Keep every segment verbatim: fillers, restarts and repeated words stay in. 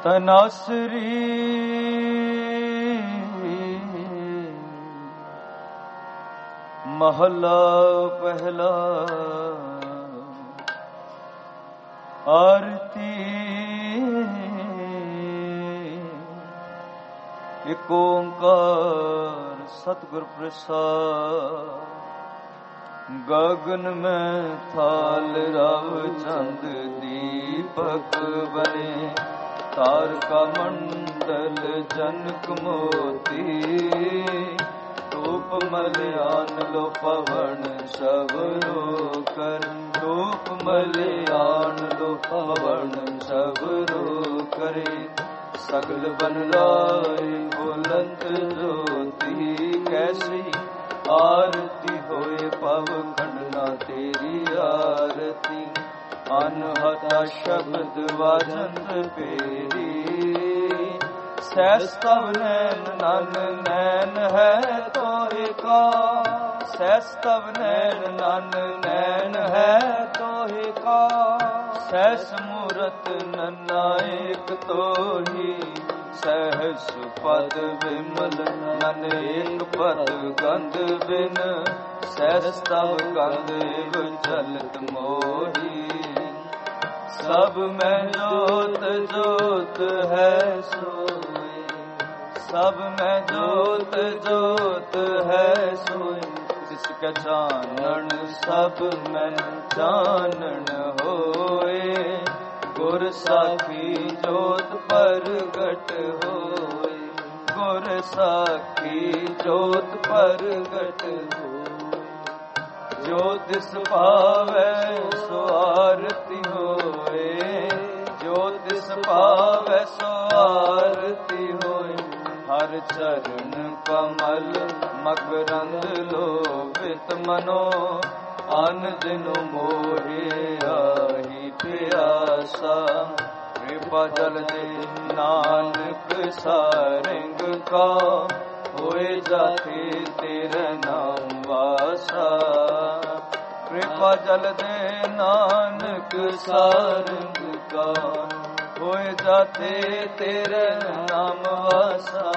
ਤਨਾਸਰੀ ਮਹਲਾ ਪਹਿਲਾ। ਆਰਤੀ ਏਕ ਓੰਕਾਰ ਸਤਿਗੁਰ ਪ੍ਰਸਾਦ। ਗगन में थाल रव चंद दीपक बने, तारका मंडल जनक मोती। धूप मलयान लो पवन सबरो कर, धूप मलयान लो पवन सबरो करे। सगल बन लाए बुलंद ज्योति, कैसी आरती होए पव खंडना तेरी आरती। अनहता शब्द वाजंत पेरी, सहस तव नैन नन नैन है तोहे का। सहस तव नैन नन नैन है तोहे का। सहस मूरत नन्ना एक तोही, सहस पद विमल नन एक पद गंध बिन। सहस तव गंध एव चलत मोही, सब में जोत जोत है सोई। सब में जोत जोत है सोई, जिसके जानन सब में जानन होए। गुर साखी जोत परगट होए, गुर साखी जोत परगट होए। जो तिस पावै सो आरती होए, जो तिस पावै सो आरती होए। हर चरण कमल मकरंद लोभित मनो, अन दिन मोहे आही प्यासा। कृपा जल दे नानक सारंग का, होए जाते तेरे नाम वासा। कृपा जल दे नानक सारंग का, होए जाते तेरे नाम वासा।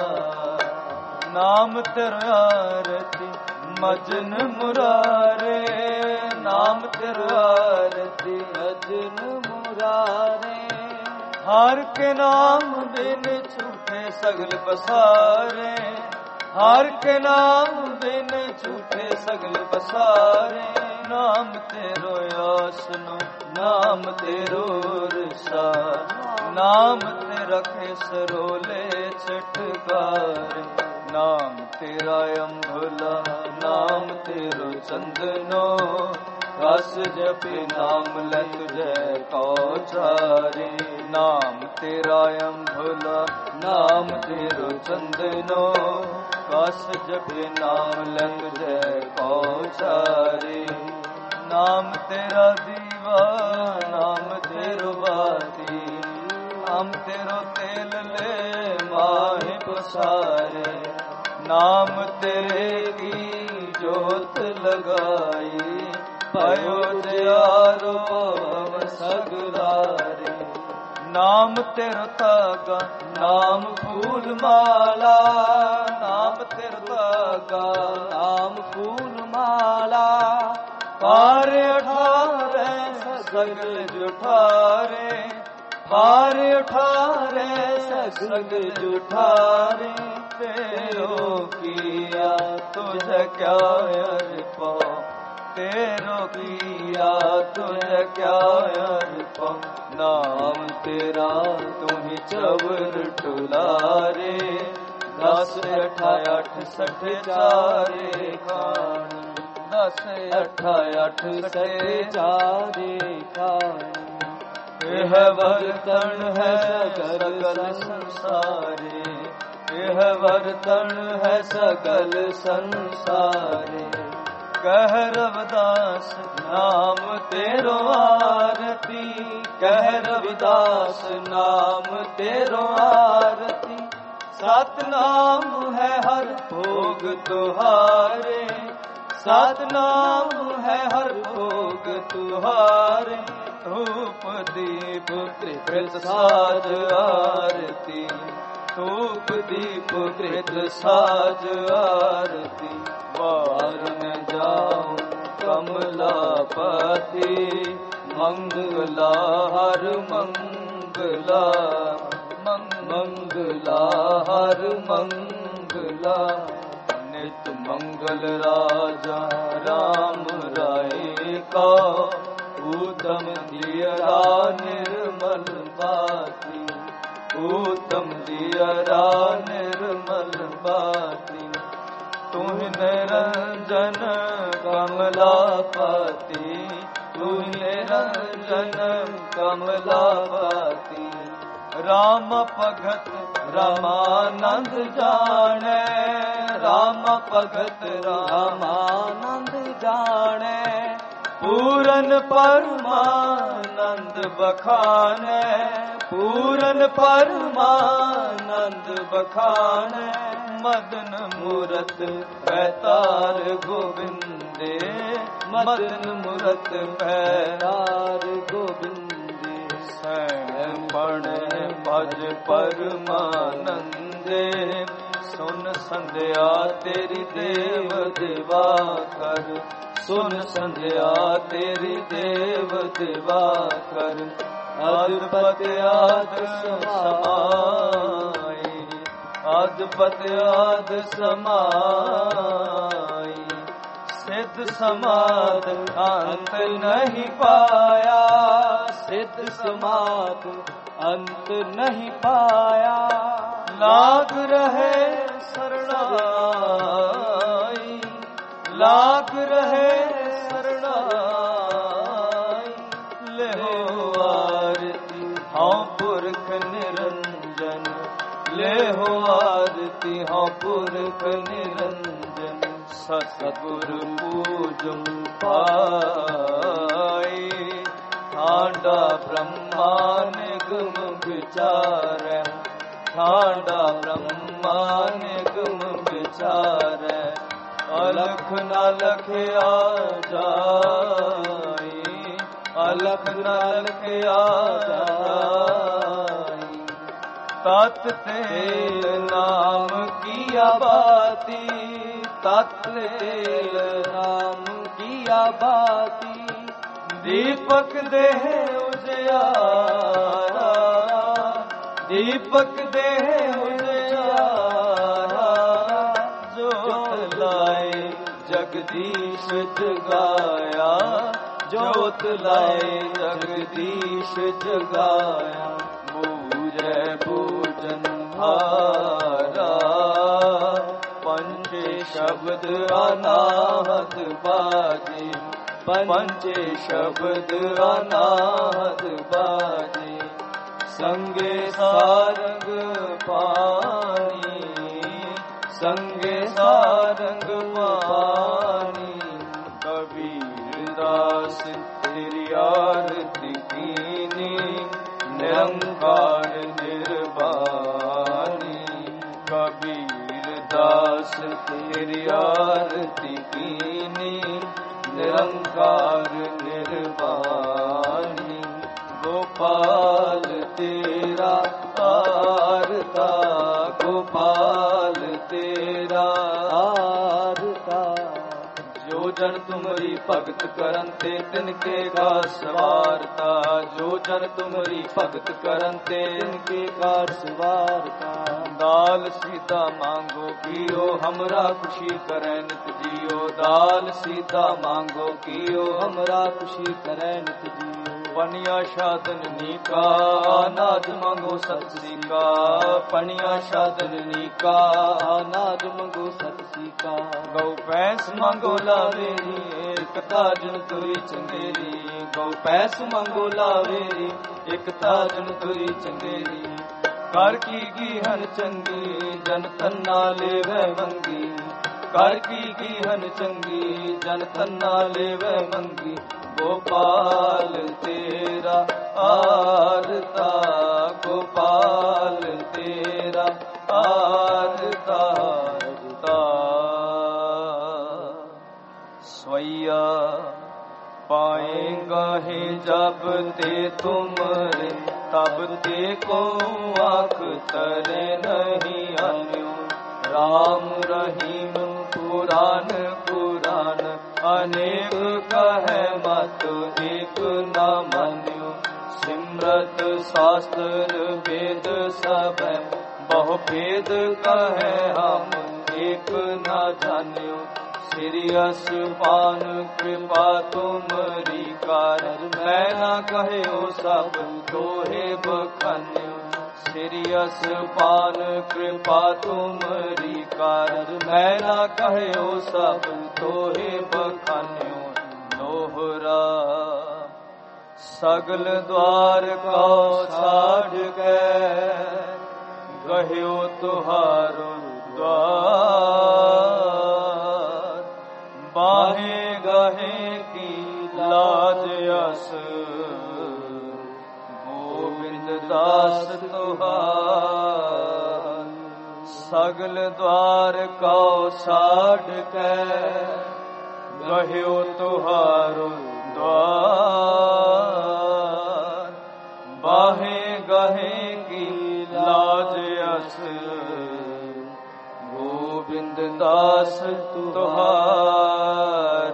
नाम तेरा आरती मजन मुरारे, नाम तेरा आरती मजन मुरारे। हर के नाम बिन छूटे सगल पसारे, हर के नाम बिन छूटे सगल पसारे। नाम तेरो आसनो नाम तेरो रसा, नाम तेरा खेसरोले छटकारे। नाम तेरा अम्भुला नाम तेरो चंदनो, रस जपे नाम ले तुझे कौचारे। नाम तेरा अम्भुला नाम तेरो चंदनो, रस जपे नाम ले तुझे कौचारे। नाम तेरा दीवा नाम तेरो बाती, नाम तेरो तेल ले माहे पसारे। नाम तेरे की जोत लगाई, भयो दयारो भव सगलारे। नाम तेरा तागा नाम फूल माला, नाम तेरा तागा नाम फूल माला। पार अठारे सगल जुठारे, पार अठारे सगल जुठारे। तेरो किया तुझे क्या अर्पा, तेरो किया तुझे क्या अर्पा। नाम तेरा तुम्ही चवर टुलारे, दस अठा अठ सठ चारे खानी। दस अठा अठ सठ चारे खानी। यह बर्तन है सगल संसारे, यह बर्तन है सगल संसारे। कह रविदास नाम तेरो आरती, कह रविदास नाम तेरो आरती। सतनाम है हर भोग तुहारे, सतनाम है हर भोग तुहारे। ਧੂਪ ਦੀਪ ਕ੍ਰਿਤ ਸਾਜ ਆਰਤੀ, ਧੂਪ ਦੀਪ ਕ੍ਰਿਤ ਸਾਜ ਆਰਤੀ। ਵਾਰਨ ਜਾਉ ਕਮਲਾਪਤੀ, ਮੰਗਲਾ ਹਰ ਮੰਗਲਾ, ਮੰਗਲਾ ਹਰ ਮੰਗਲਾ। ਨਿਤ ਮੰਗਲ ਰਾਜਾ ਰਾਮ ਰਾਏ ਕਾ, ਊਤਮ ਦਿਅਰਾ ਨਿਰਮਲ ਬਾਤੀ, ਊਤਮ ਦਿਅਰਾ ਨਿਰਮਲ ਬਾਤੀ। ਤੁਹ ਨਿਰੰਜਨ ਕਮਲਾਪਤੀ, ਤੁਹ ਨਿਰੰਜਨ ਕਮਲਾਪਤੀ। ਰਾਮ ਭਗਤ ਰਾਮਾਨੰਦ ਜਾਣੈ, ਰਾਮ ਭਗਤ ਰਾਮਾਨੰਦ ਜਾਣੈ। ਪੂਰਨ ਪਰਮਾਨੰਦ ਬਖਾਨੈ, ਪੂਰਨ ਪਰਮਾਨੰਦ ਬਖਾਨੈ। ਮਦਨ ਮੂਰਤ ਪੈਤਾਰ ਗੋਬਿੰਦੇ, ਮਦਨ ਮੂਰਤ ਪੈਤਾਰ ਗੋਬਿੰਦੇ। ਸੈਂਪਣ ਭਜ ਪਰਮਾਨੰਦੇ, ਸੁਨ ਸੰਧਿਆ ਤੇਰੀ ਦੇਵ ਦੇਵਾ ਕਰ, ਸੁਨ ਸੰਧਿਆ ਤੇਰੀ ਦੇਵ ਦੇਵਾ ਕਰ। ਅਦਪਤ ਆਦ ਸਮਾਈ, ਅਦਪਤ ਆਦ ਸਮਾਈ। ਸਿੱਧ ਸਮਾਦ ਅੰਤ ਨਹੀਂ ਪਾਇਆ, ਸਿੱਧ ਸਮਾਦ ਅੰਤ ਨਹੀਂ ਪਾਇਆ। ਲਾਗ ਰਹੇ ਸਰਣਾਈ, ਲਾਗ ਰਹੇ ਸਰਣਾਈ। ਲਹੋ ਆਰਤੀ ਹਉ ਪੁਰਖ ਨਿਰੰਜਨ, ਲਹੋ ਆਰਤੀ ਹਉ ਪੁਰਖ ਨਿਰੰਜਨ। ਸਤਿਗੁਰ ਪੂਜਮ ਪਾਈ, ਠਾਂਡਾ ਬ੍ਰਹਮਾ ਨਿਗਮ ਵਿਚਾਰੈ, ਠਾਂਡਾ ਬ੍ਰਹਮਾ ਨਿਗਮ ਵਿਚਾਰੈ। ਅਲਖ ਨ ਲਖਿਆ ਜਾਈ, ਅਲਖ ਨ ਲਖਿਆ ਜਾਈ। ਤਤ ਤੇਲ ਨਾਮ ਕੀਆ ਬਾਤੀ, ਤਤ ਤੇਲ ਨਾਮ ਕੀਆ ਬਾਤੀ। ਦੀਪਕ ਦੇਹ ਉਜਿਆਰਾ, ਦੀਪਕ ਦੇਹ ਉਜਿਆਰਾ। ਜੋਤ ਲਾਏ ਜਗਦੀਸ਼ ਜਗਾਇਆ, ਜੋਤ ਲਾਏ ਜਗਦੀਸ਼ ਜਗਾਇਆ। ਬੂਝੈ ਬੂਝਨ ਹਾਰਾ, ਪੰਚੇ ਸ਼ਬਦ ਅਨਾਹਤ ਬਾਜੇ, ਪੰਚੇ ਸ਼ਬਦ ਅਨਾਹਤ ਬਾਜੇ। ਸੰਗੇ ਸਾਰੰਗ ਪਾਣੀ, ਸੰਗੇ ਸਾਰੰਗ ਪਾਣੀ। ਕਬੀਰ ਦਾਸ ਤੇਰੀ ਆਰਤੀ ਕੀਨੀ, ਨਿਰੰਕਾਰ ਨਿਰਵਾਣੀ। ਕਬੀਰ ਦਾਸ ਤੇਰੀ ਆਰਤੀ ਕੀਨੀ, ਨਿਰੰਕਾਰ ਨਿਰਵਾਣੀ। ਗੋਪਾਲ ਤੇਰਾ ਆਰਤਾ, ਗੋਪਾਲ ਤੇਰਾ ਆਰਤਾ। ਜੋ ਜਨ ਤੁਮਰੀ ਭਗਤ ਕਰਨ ਤੇ ਤਿਨਕੇ ਕਾ ਸਵਾਰਤਾ, ਜੋ ਜਨ ਤੁਮਰੀ ਭਗਤ ਕਰਨ ਤੇ ਤਿਨਕੇ ਕਾ ਸਵਾਰਤਾ। ਦਾਲ ਸੀਤਾ ਮਾंगो कियो, हमरा खुशी करे नित जियो। दाल सीता मांगो कियो, हमरा खुशी करे नित जियो। पनिया साधन नीका, अनाज मांगो सतसी का। पनिया साधन नीका, अनाज मांगो सतसी का। गौ भैंस मांगो लावेरी, एक ताजन तुरी चंदेरी। गौ भैंस मांगो लावेरी, एक ताजन तुरी चंदेरी। कर की गीहन चंगी, जन तन्ना लेवै मंगी। कर की गीहन चंगी, जन तन्ना लेवै मंगी। गोपाल तेरा आरता, गोपाल तेरा आरता। स्वैया पाएगा है जब ते तुमरे तब ते को आँख तरे नहीं अन्यो। राम रहीम पुराण पुराण अनेक कहे मत एक न मान्यो। सिमरत शास्त्र वेद सब बहु भेद कहे हम एक न जान्यो। सिरियस पान कृपा तुमरी कारण मैं न कहे सब दोहे बखान्यो। सिरियस पान कृपा तुमरी कारण मैं न कहे सब दोहे बखान्यो। दोहरा सगल द्वार को साढ़ के कहियो तुहारो द्वार। बाहे गहे की लाज यस गोविंद दास तुहार। सगल द्वार को साढ़ के कहियो तुहारो द्वार। बाहे गहे की लाज यस गोविंद दास तुहार।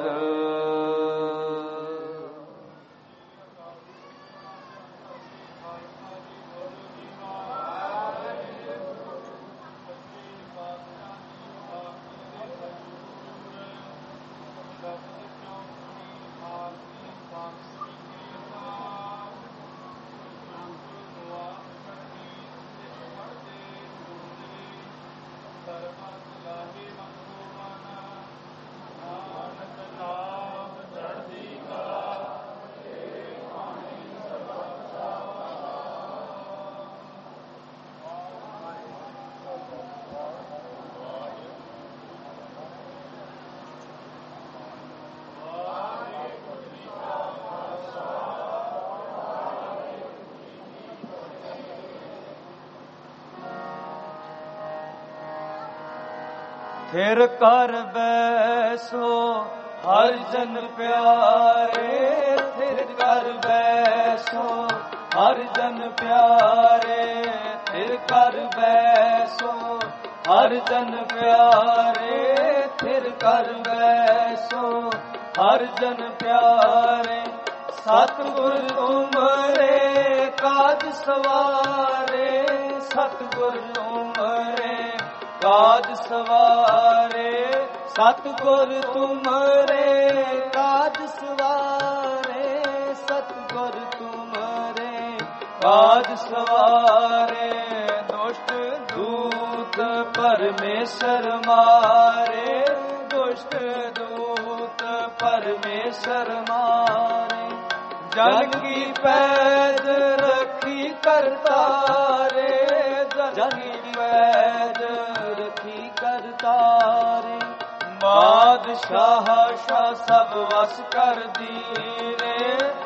फिर कर बैसो हर जन प्यारे। फिर कर बैसो हर जन प्यारे। फिर कर बैसो हर जन प्यारे। फिर कर बैसो हर जन प्यारे। सतगुर तुमरे काज सवारे। सतगुर तुमरे काज सवारे। सतगुर तुमरे काज सवारे। सतगुर तुमरे काज सवारे। दुष्ट दूत परमेश्वर मारे। दुष्ट दूत परमेश्वर मारे। जन की पैद रखी करतारे। जन की पैद रखी करतारे। बादशाह शाह सब वस कर दीने।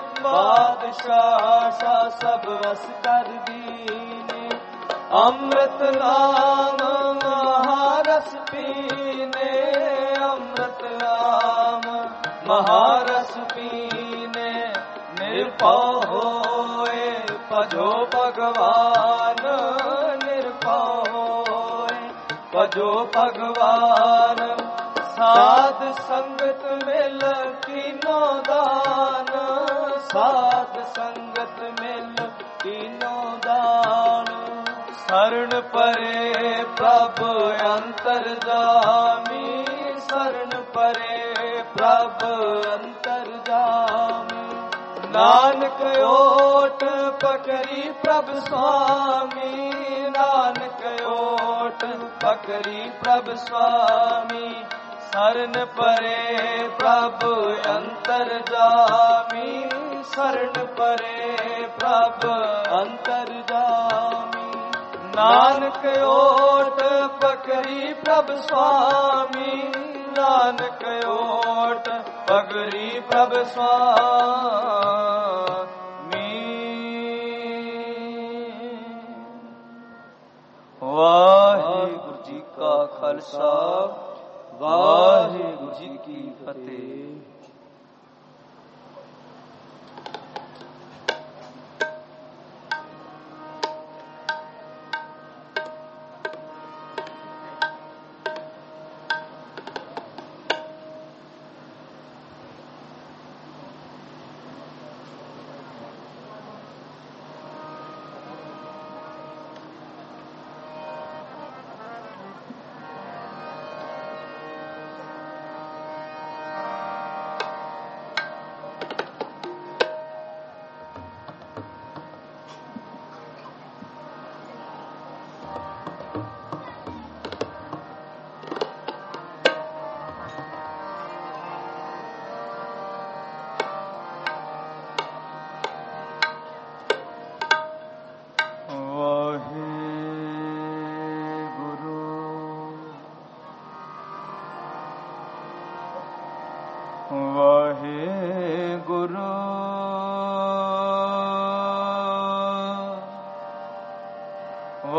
बादशाह शाह सब वस कर दीने। अमृत नाम महारस पीने। अमृत नाम महारस पीने। निर्भय होए भजो भगवान। निर्भय होए भजो भगवान। साध संगत मिल कीनो दान। साध संगत मिल कीनो दान। शरण परे प्रभु अंतर्जामी। शरण परे प्रभु अंतर्जामी। नानक ओट पकड़ी प्रभु स्वामी। नानक ओट पकड़ी प्रभु स्वामी। शरण परे प्रभु अंतर्जामी। शरण परे प्रभु अंतर्जामी। नानक ओट पकड़ी प्रभु स्वामी। नानक ओट पकड़ी प्रभु स्वामी। वाहिगुरु जी का खालसा वाहिगुरु जी की फतेह।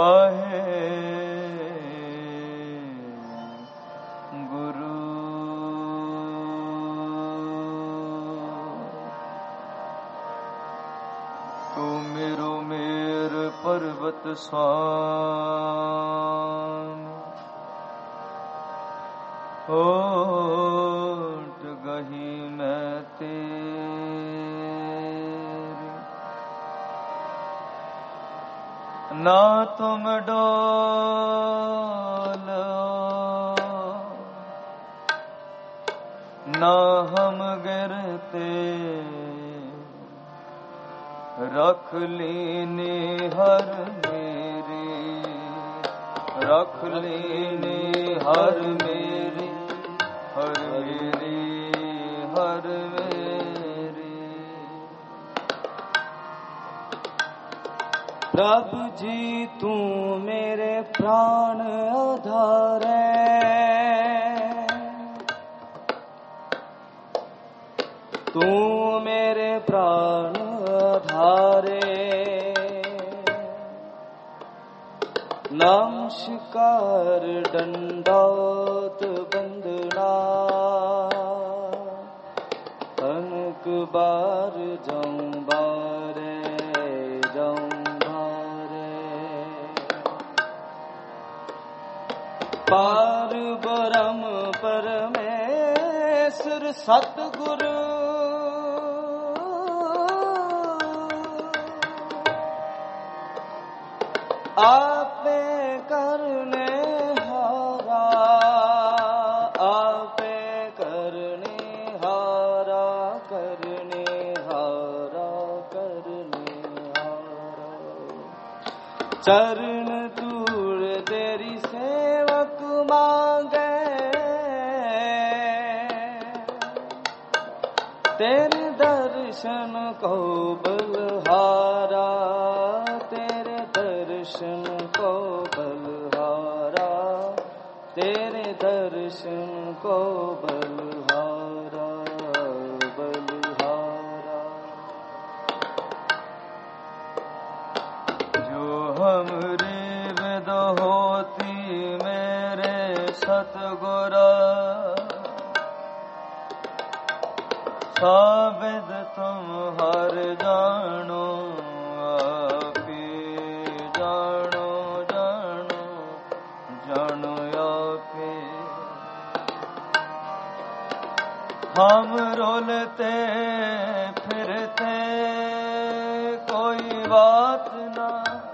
वाहे गुरु। तू मेरो मेर पर्वत स्वामी ओट गही मैं तेरी, ना तुम डोलो ना हम गिरते, रख लीनी हर मेरी, रख लीनी हर मेरी, हर मेरी, हर मेरी। प्रभु जी तू मेरे प्राण आधार है, तू मेरे प्राण आधारे। नमस्कार दंडौत बंदना, अनक बार जाऊं बारे जाऊं बारे। पार ब्रह्म परमेश्वर सतगुरु, आपे करने हारा, आपे करने हारा, करने हारा, करने हारा। चरण धूल तेरी सेवक मांगे, तेरे दर्शन को बलहारा, तेरे दर्शन को बलहारा, तेरे दर्शन को बलहारा, बलहारा। जो हमरी विद होती मेरे सतगुरा, साबिद तुम हर जानो, आपी जानो, जानो, जानो आपी। हम रोलते फिरते कोई बात ना,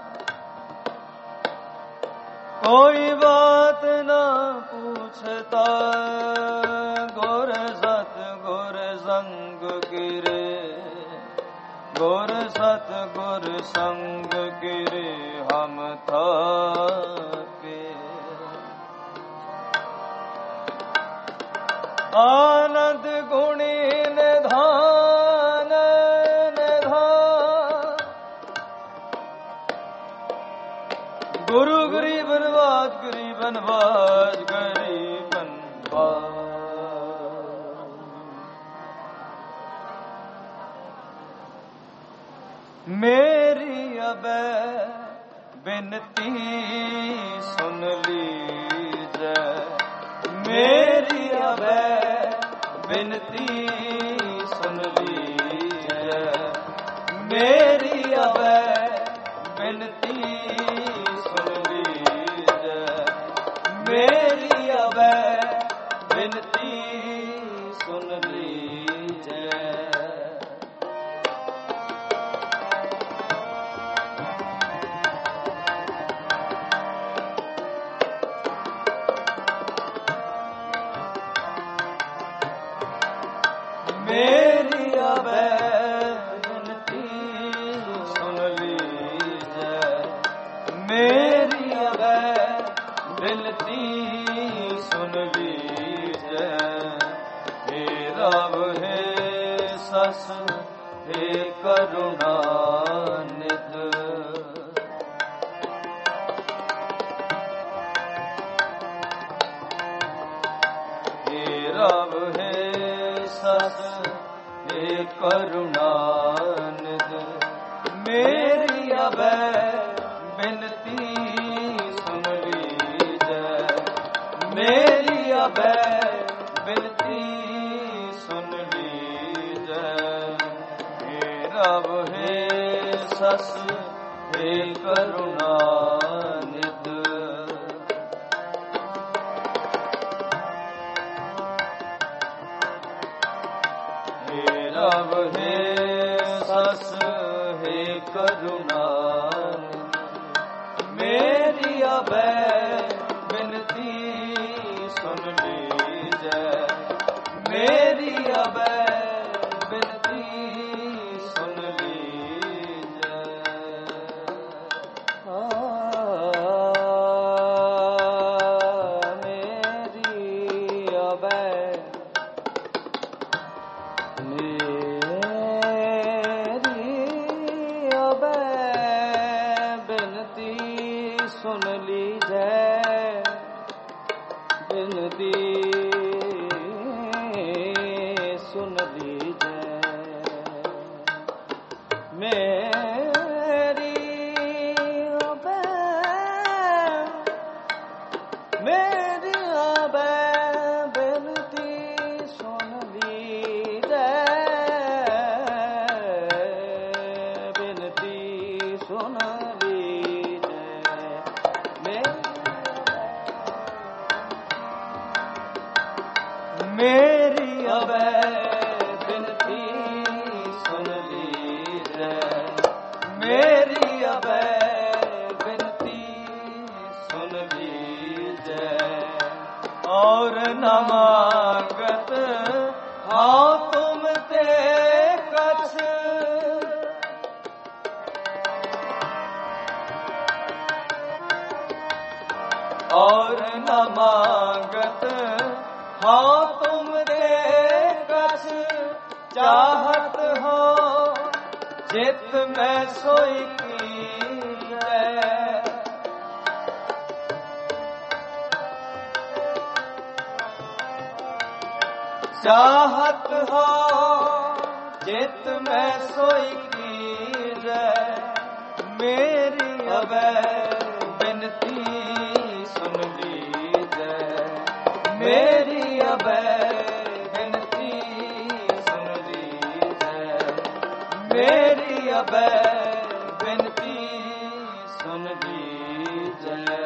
कोई बात ना पूछता, गुर सत गुर संग गिरे, गुर सत गुर संग गिरे हम थाके। आनंद गुणी निधान निधान, गुरु गरीबन बाज गरीबन बाज गरीबन बाज। मेरी अबे बिनती सुन लीजिए, मेरी अबे बिनती सुन लीजिए, मेरी अबे बिनती सुन लीजिए, मेरी अबे बिनती सुन लीजिए। मेरी अबे बिनती सुन लीजिए, मेरी अबे बिनती सुन लीजिए। हे रब हे सस हे करुणानिध, हे रब हे सस हे करुणानिध। मेरी अबे बिनती अबै बिनती सुन लीजै। हे रब हे सस हे करुणा निध। हे रब हे सस हे करुणा मेरी अबै बिनती सुन लीजै। मेरी अबै बिनती सुन लीजै। आ, मेरी अबै मेरी अबै बिनती सुन लीजै। बिनती सुन लीजै। मेरी अबै मेरी अबै बिनती सुन लीजै। बिनती सुन लीजै। मेरी अबै बिनती सुन लीजै। मेरी अबै बिनती सुन लीजै। और न मांगत हाँ तुम ते कछ। और न मांगत हाँ तुम दे कछ। चाहत हो चित में सोई कीजै। चाहत हो चित में सोई कीजै। मेरी अबै बिनती सुन लीजै। मेरी अबै बिनती सुन लीजै। मेरी अबै बिनती सुन लीजै।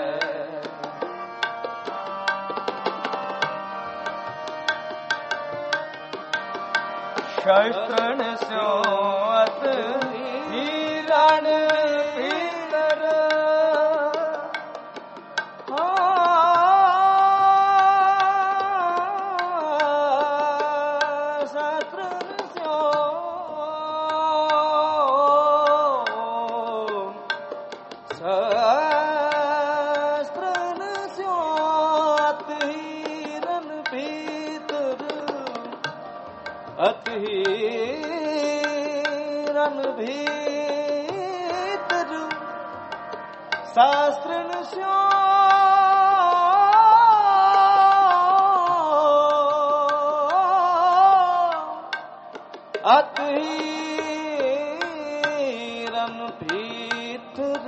शस्त्रन स्योत हिरण भीतर। शस्त्रन शस्त्रन स्योत हिरण भीतर। अति हिरण भीतर शास्त्रन स्यो। अति हिरण भीतर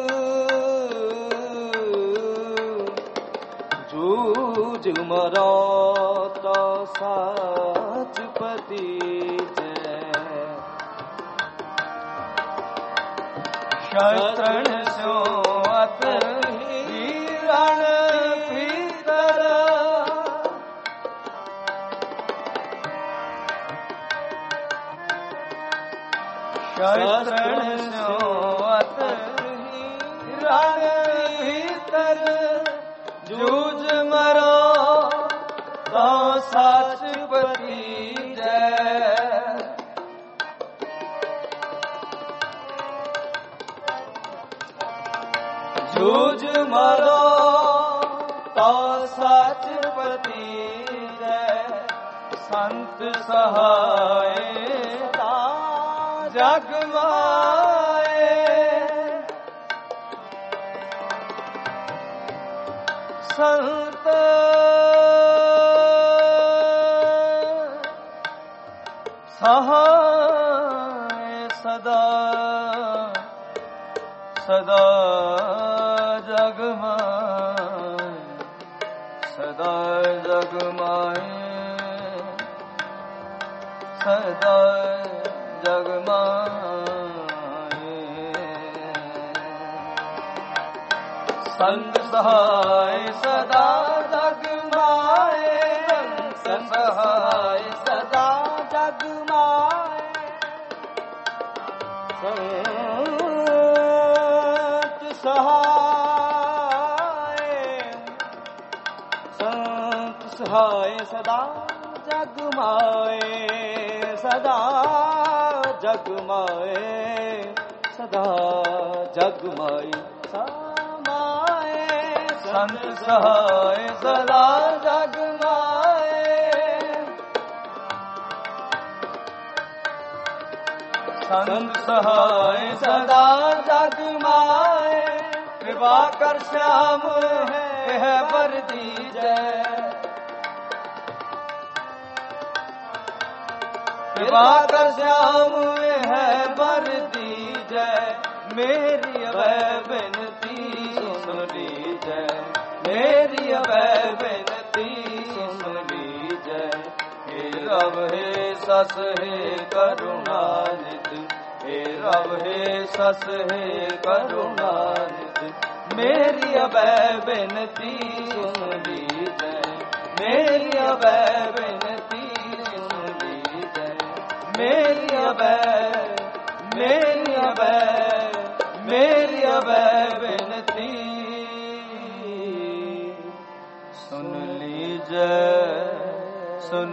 जूझ मरो तो साच पति जय। शस्त्रन स्योत हिरण भीतर शस्त्रन स्योत हिरण भीतर जूझ मरो तो साच पति जय। जूझ मरो तो साच पति जय। संत सहाय जग माए। संत सहाय सदा सदा जग माए। सदा जग माए सदा जग माए संग सहाय सदा जग माए संग सहाय सदा जग माए संत सहाय संत सहाय सदा जग माए सदा जग माए सदा जग माए समाए संत सहाय सदा जग माए संत सहाय सदा जग माए कृपा कर श्याम है बर दीजै कृपा कर श्याम है बर दीजै मेरी अवै बिनती सुन लीजै मेरी अवै बिनती सुन लीजै हे रब हे सस हे करुणानिध हे रब हे सस हे करुणानिध मेरी अवै बिनती सुन लीजै मेरी अवै बिनती मेरी अवै मेरी अवै मेरी अवै बिनती सुन लीजै सुन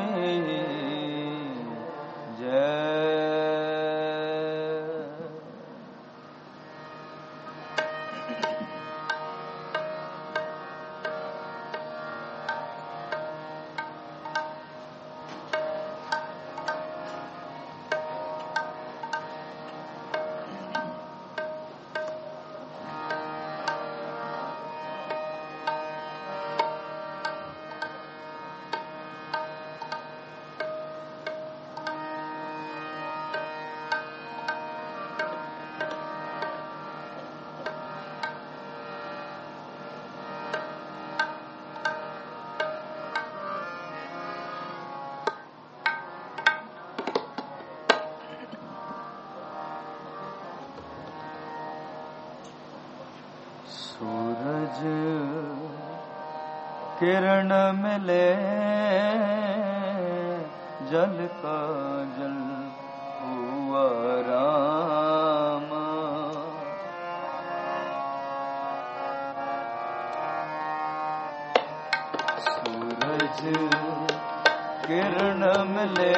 लीजै सूरज किरण मिले जल का जल हुआ राम सूरज किरण मिले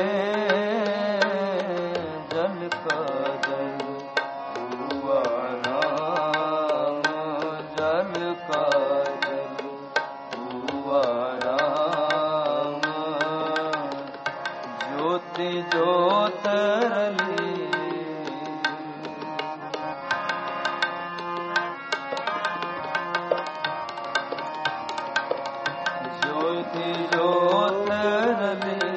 जल का जल हुआ राम जल का जल हुआ राम ज्योति ज्योत रली ज्योति ज्योत रली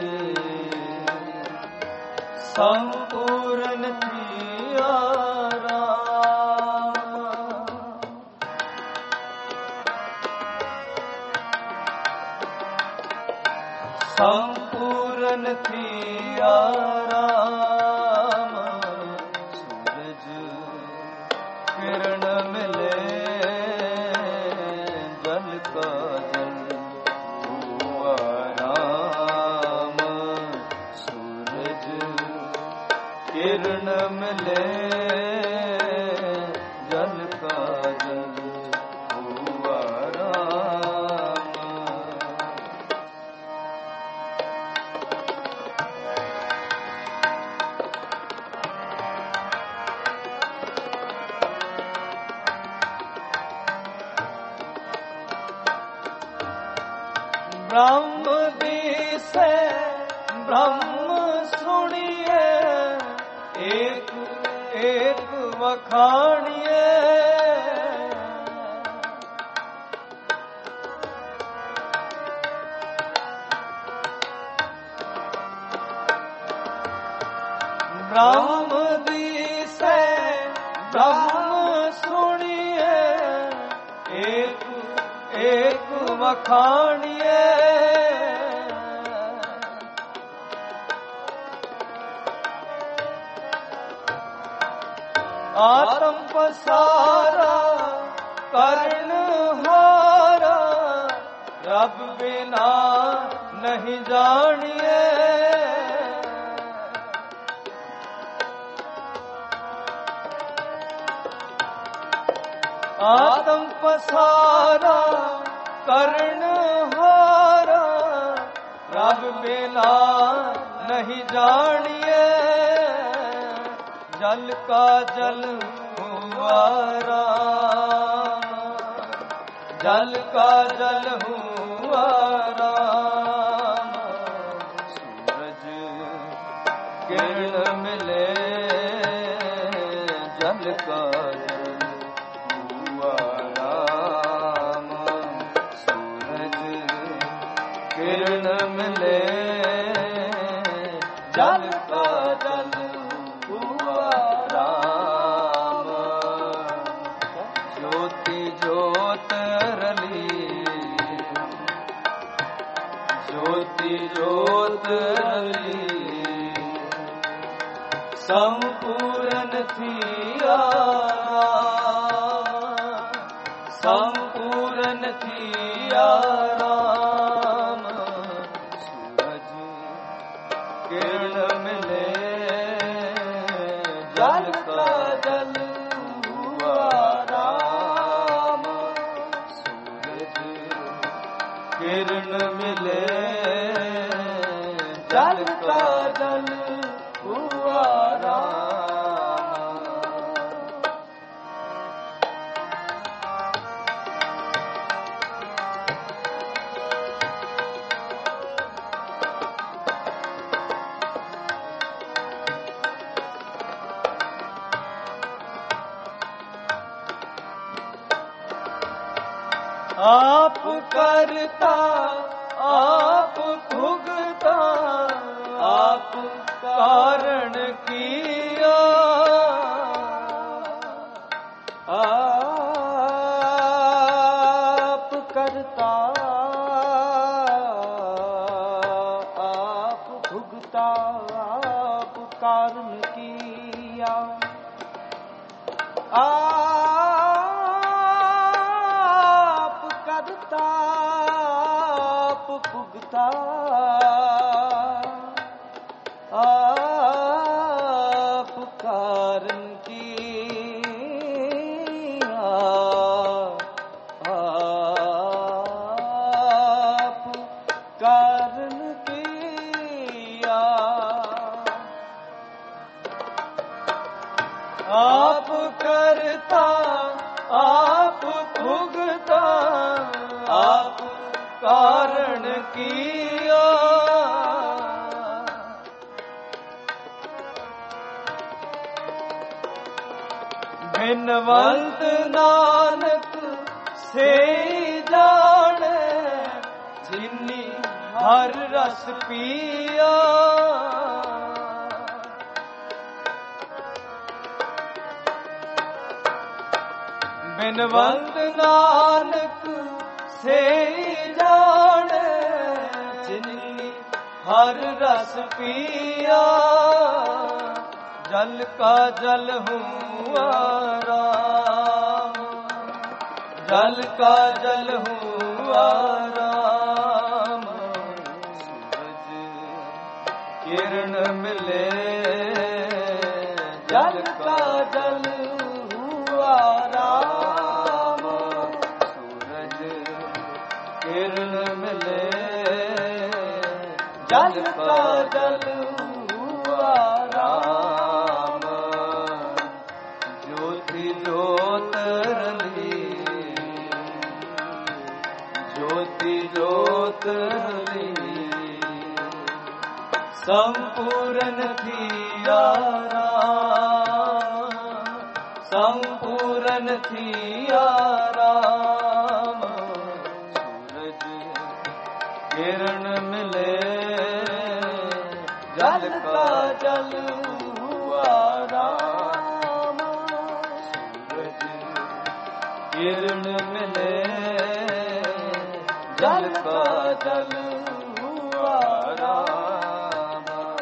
संपूर्ण थिया राम संपूर्ण थिया राम सूरज किरण मिले जल का जल हुआ राम सूरज किरण मिले जल का जल हुआ राम ब्रह्म दिसे ब्रह्म सुनिए एक एक वखानिए ब्रह्म दिसे ब्रह्म सुनिए एक एक वखाणिए आत्म पसारा करण हारा रब बिना नहीं जानिए आत्म पसारा करण हारा रब बिना नहीं जानिए जल का जल हुआ राम जल का जल हुआ राम सूरज किरण मिले जल का किरण मिले जल का जल हुआ राम ज्योति ज्योत रली ज्योति ज्योत रली संपूर्ण थिया संपूर्ण थिया किरण मिले जल का जल हुआ राम सूरज किरण मिले जल का जल हुआ राम आप करता आप भुगता आप कारण किया आप करता आप भुगता आप कारण किया आप भुगता आप कारण किया आप कारण किया आप करता आप भुगता आप कारण किया बिनवंत नानक से जाने जिन्नी हर रस पिया बिनवंत नानक से जाने जिन्नी हर रस पिया जल का जल हुआ राम जल का जल हुआ राम सूरज किरण मिले जल का जल हुआ राम सूरज किरण मिले जल का जल हुआ राम ज्योति ज्योत रली ज्योति ज्योत रली संपूर्ण थिया राम संपूर्ण थिया राम सूरज किरण मिले जल का जल हुआ राम सूरज किरण मिले जल का जल हुआ राम।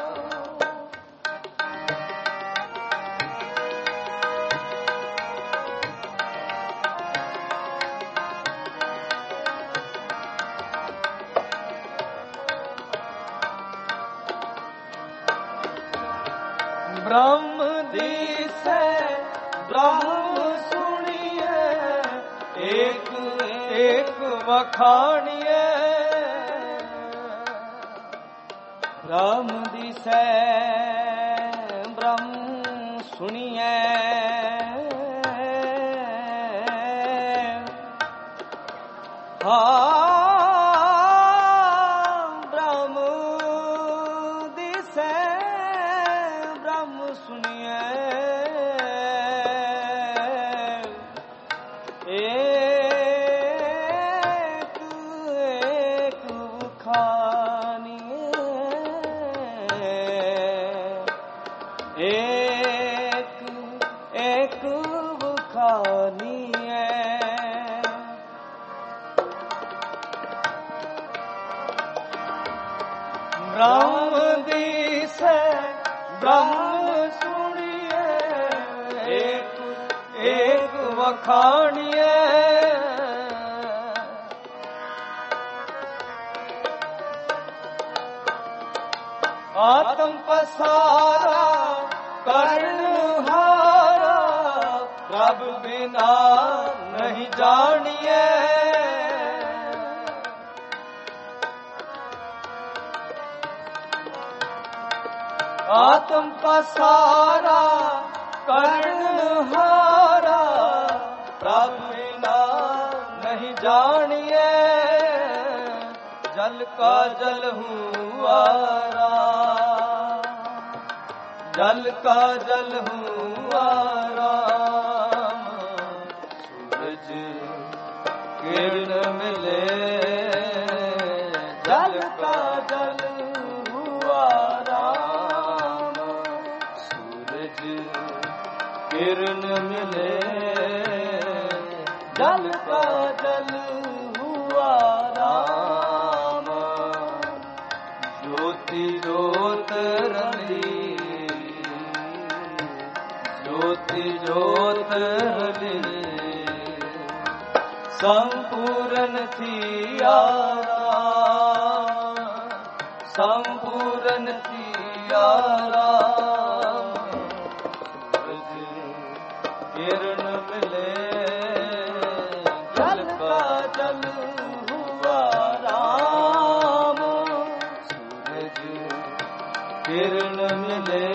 ब्रह्म दिसे ब्रह्म सुनिए, एक एक वखानिए। ब्रह्म दिसे ब्रह्म सुनिए, हाँ ब्रह्म दिसे ब्रह्म सुनिए, एक एक वखानिए। आत्म पसारा कर्णहारा, प्रभ बिना नहीं जानिए। आत्म पसारा कर्णहारा, प्रभ बिना नहीं जानिए। जल का जल हुआ राम, जल का जल हुआ राम। सूरज किरण मिले, जल का जल हुआ राम। सूरज किरण मिले, जल का जल हुआ राम। ज्योति ज्योत रली, ज्योति ज्योत रली। संपूर्ण थी आराम, संपूर्ण थी आराम। किरण मिले, जल का जल हुआ राम। सूरज किरण मिले,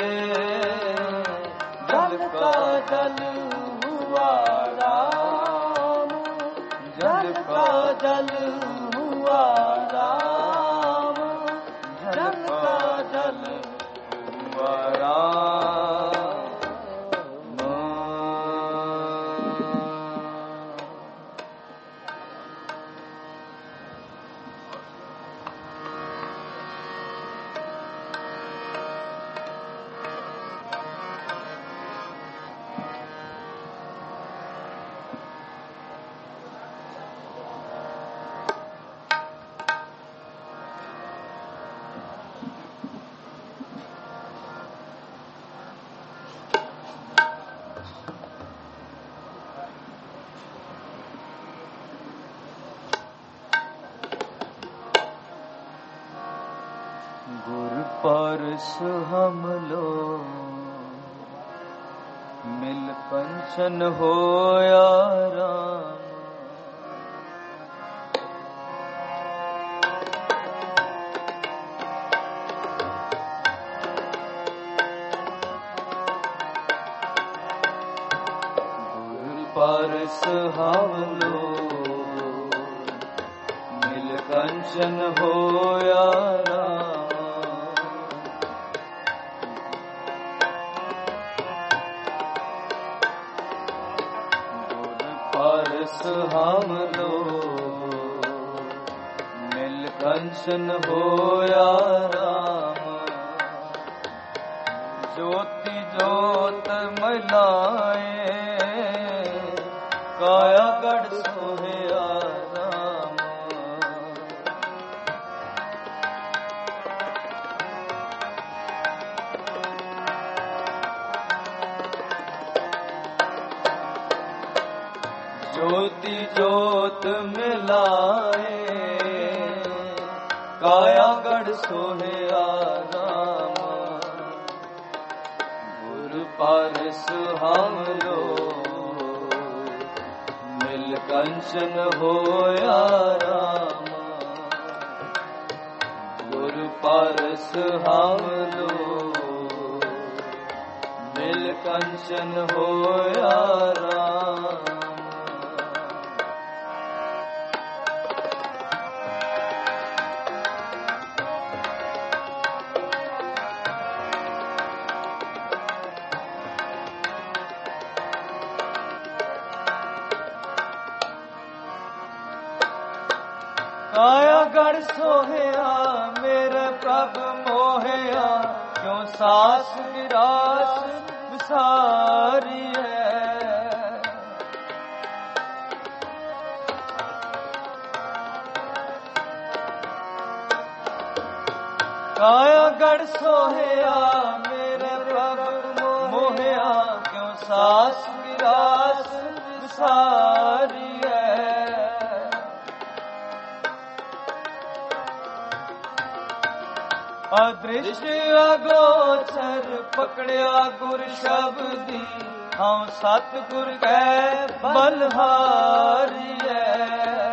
जल का जल हुआ राम। जल का जल हुआ राम, जल का जल हुआ राम। गुर परस हम लोग मिल पंचन होया राम। गुर परस हम लोग मिल कंचन होया राम। परस हम लोग मिल कंचन होया राम। ज्योति ज्योत मिलाए काया गढ़ सोहया राम। ज्योति जोत मिलाए काया गढ़ सोहया राम गुर पारस हम लो मिल कंचन होया राम गुर पारस हम लो मिल कंचन होया राम। काया गढ़ सोहया मेरे प्रभ मोहया क्यों सास गिरास विसारी है। काया गढ़ सोहया मेरे प्रभ मोहया क्यों सास गिरास विसारी है। अदृश्य अगोचर पकड़िया गुर शब्दी हम सतगुर कै बलहारी है।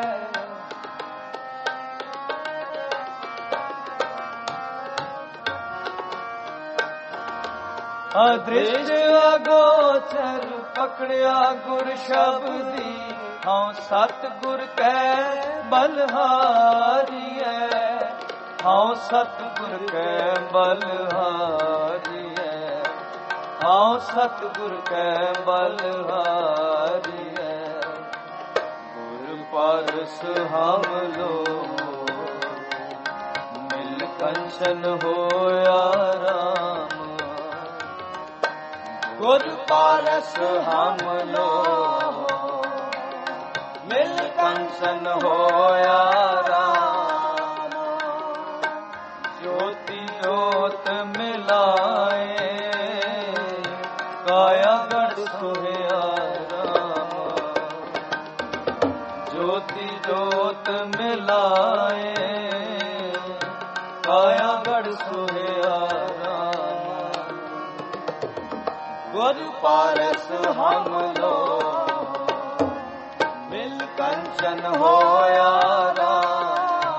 अदृश्य अगोचर पकड़िया गुर शब्दी हम सतगुर कै बलहारी है। हाँ सतगुर कै बलहारी है। हाँ सतगुर कै बलहारी है। गुर पारस हम लो मिल कंचन होया राम गुर पारस हम लो मिल कंचन होया राम। ज्योति जोत मिलाए काया गढ़ सोहया राम ज्योति जोत मिलाए काया गढ़ सोहया राम गुर पारस हम लो मिल कंचन होया राम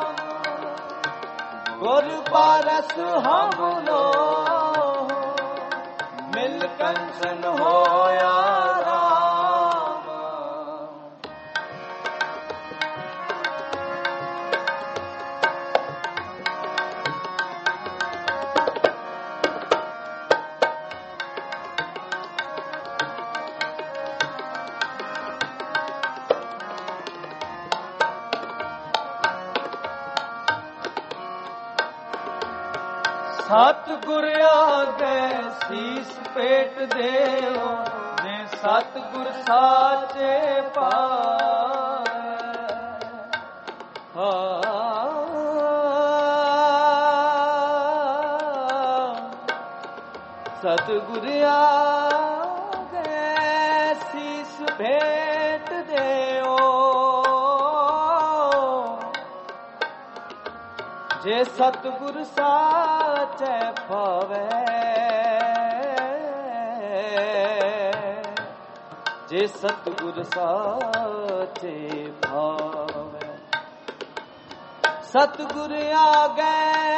गुर पारस हम लो मिल कंचन होया राम। सतगुर आगे सीस पेट देओ जे सतगुर साचे पाए। सतगुर आगे सीस भेट देओ जे सतगुर साचे पावे। जे सतगुर साचे पावे सतगुर आगे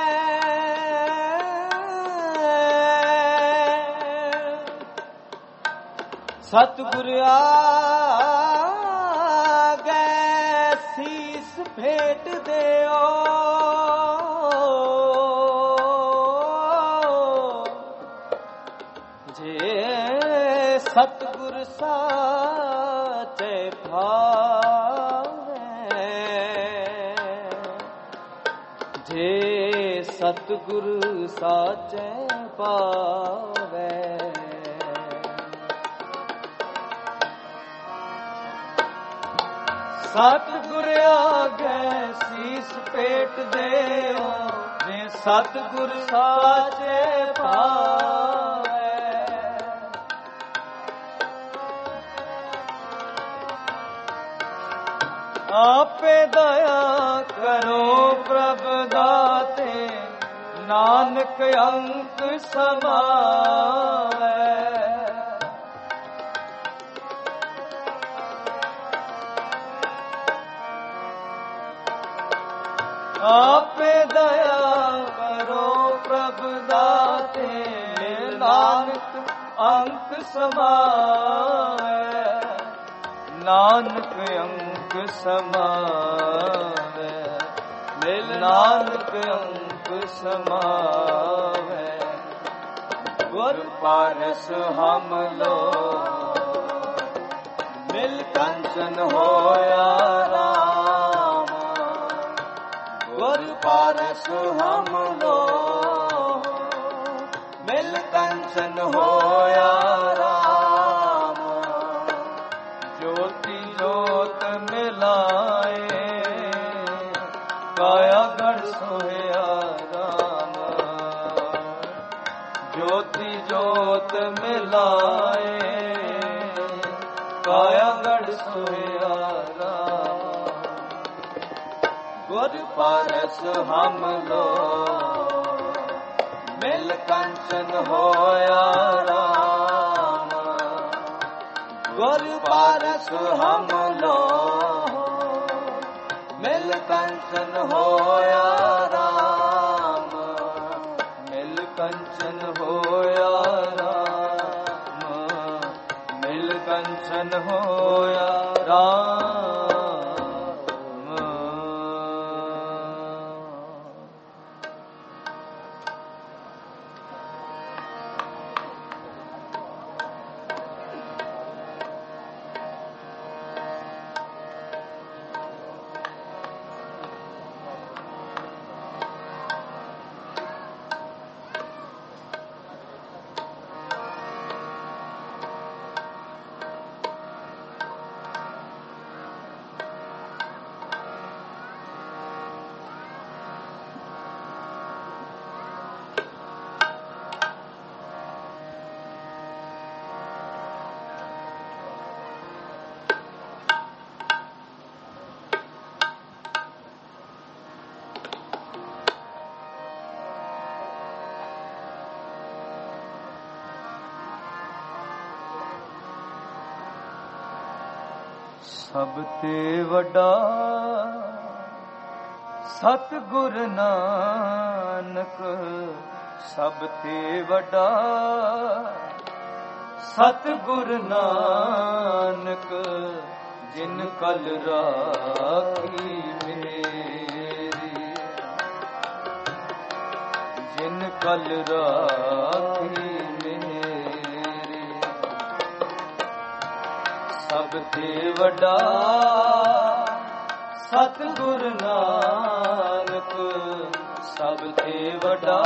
सतगुर आगे सीस भेट देओ सतगुर साचे भावे। जे सतगुर साचे पावे सतगुर आगे सीस पेट देओ जे सतगुर साचे पावे। ਆਪੇ ਦਇਆ ਕਰੋ ਪ੍ਰਭ ਦਾਤੇ, ਨਾਨਕ ਅੰਕ ਸਮਾਵੈ। ਆਪੇ ਦਇਆ ਕਰੋ ਪ੍ਰਭ ਦਾਤੇ, ਨਾਨਕ ਅੰਕ ਸਮਾਵੈ। ਨਾਨਕ ਅੰਕ ਸਮਾਵੈ, ਮਿਲ ਨਾਨਕ ਅੰਕ ਸਮਾਵੈ। ਗੁਰ ਪਾਰਸ ਹਮ ਲੋ, ਮਿਲ ਕੰਚਨ ਹੋਇਆ ਰਾਮ। ਗੁਰ ਪਾਰਸ ਹਮ ਲੋ, ਮਿਲ ਕੰਚਨ ਹੋਇਆ ਰਾਮ। ਜੋਤੀ ਜੋਤ ਮਿਲਾਏ, ਕਾਇਆ ਗੜ ਸੋਹਿਆ ਰਾਮ। ਜੋਤੀ ਜੋਤ ਮਿਲਾਏ, ਕਾਇਆ ਗੜ ਸੋਹਿਆ ਰਾਮ। ਗੁਰ ਪਾਰਸ ਹਮ ਲੋ, ਮਿਲ ਕੰਚਨ ਹੋਇਆ ਰਾਮ। ਗੁਰ ਪਾਰਸ ਹਮ ਲੋ, ਮਿਲ ਕੰਚਨ ਹੋਇਆ ਰਾਮ। ਮਿਲ ਕੰਚਨ ਹੋਇਆ ਰਾਮ, ਮਿਲ ਕੰਚਨ ਹੋਇਆ ਰਾਮ। ਸਭ ਤੇ ਵੱਡਾ ਸਤਿਗੁਰ ਨਾਨਕ, ਸਭ ਤੇ ਵੱਡਾ ਸਤਿਗੁਰ ਨਾਨਕ। ਜਿਨ ਕਲ ਰਾਖੀ ਮੇਰੀ, ਜਿਨ ਕਲ ਰਾਖੀ ਮੇਰੀ। ਸਭ ਤੇ ਵੱਡਾ ਸਤਿਗੁਰ ਨਾਨਕ, ਸਭ ਤੇ ਵੱਡਾ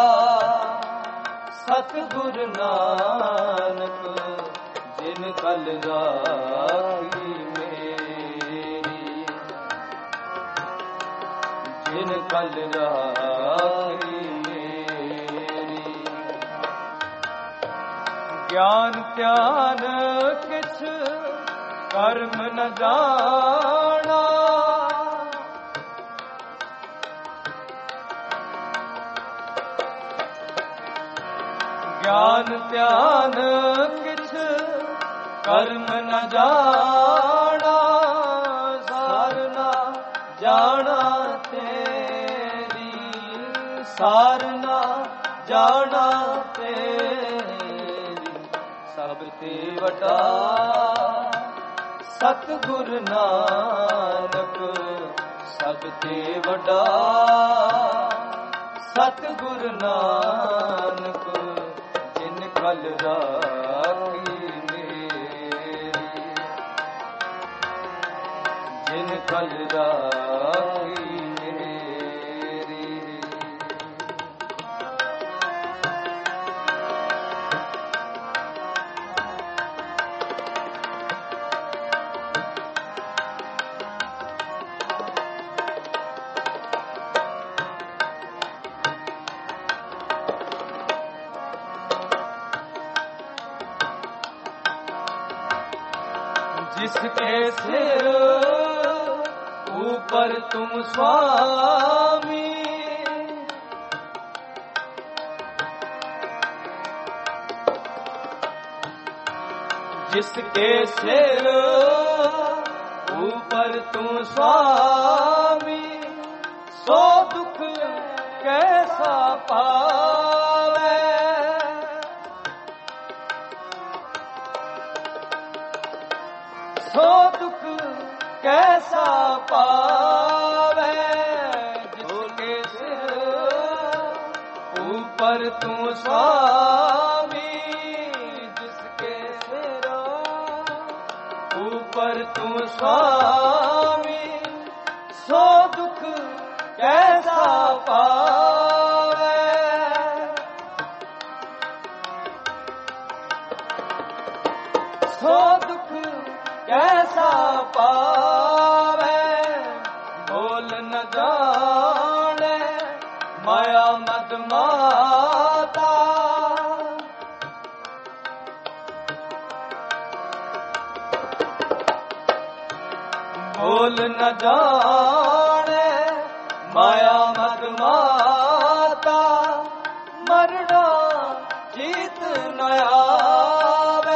ਸਤਿਗੁਰ ਨਾਨਕ। ਜਿਨ ਕਲ ਰਾਖੀ ਮੇਰੀ, ਜਿਨ ਕਲ ਰਾਖੀ ਮੇਰੀ। ਗਿਆਨ ਧਿਆਨ ਕਿਛ ਕਰਮ ਨ ਜਾਣਾ, ਗਿਆਨ ਧਿਆਨ ਕਿਛ ਕਰਮ ਨ ਜਾਣਾ। ਸਾਰਨਾ ਜਾਣਾ ਤੇਰੀ, ਸਾਰਨਾ ਜਾਣਾ ਤੇਰੀ। ਸਭ ਤੇ ਵੱਡਾ ਸਤਿਗੁਰ ਨਾਨਕ, ਸਭ ਤੇ ਵੱਡਾ ਸਤਿਗੁਰ ਨਾਨਕ। ਜਿਨ ਕਲ ਰਾਖੀ ਮੇਰੀ, ਜਿਨ ਕਲ ਰਾਖੀ ਮੇਰੀ। जिसके सिर ऊपर तुम स्वामी, जिसके सिर ऊपर तुम स्वामी, सो दुख कैसा पावे। सो दुख कैसा पावे, जिसके सिर ऊपर तुम स्वामी, जिसके सिर ऊपर तुम स्वामी, सो दुख कैसा पावे। सो दुख कैसा पावे, बोल न जाने माया मद माता। बोल न जाने माया मद माता, मरना जीत न आवे।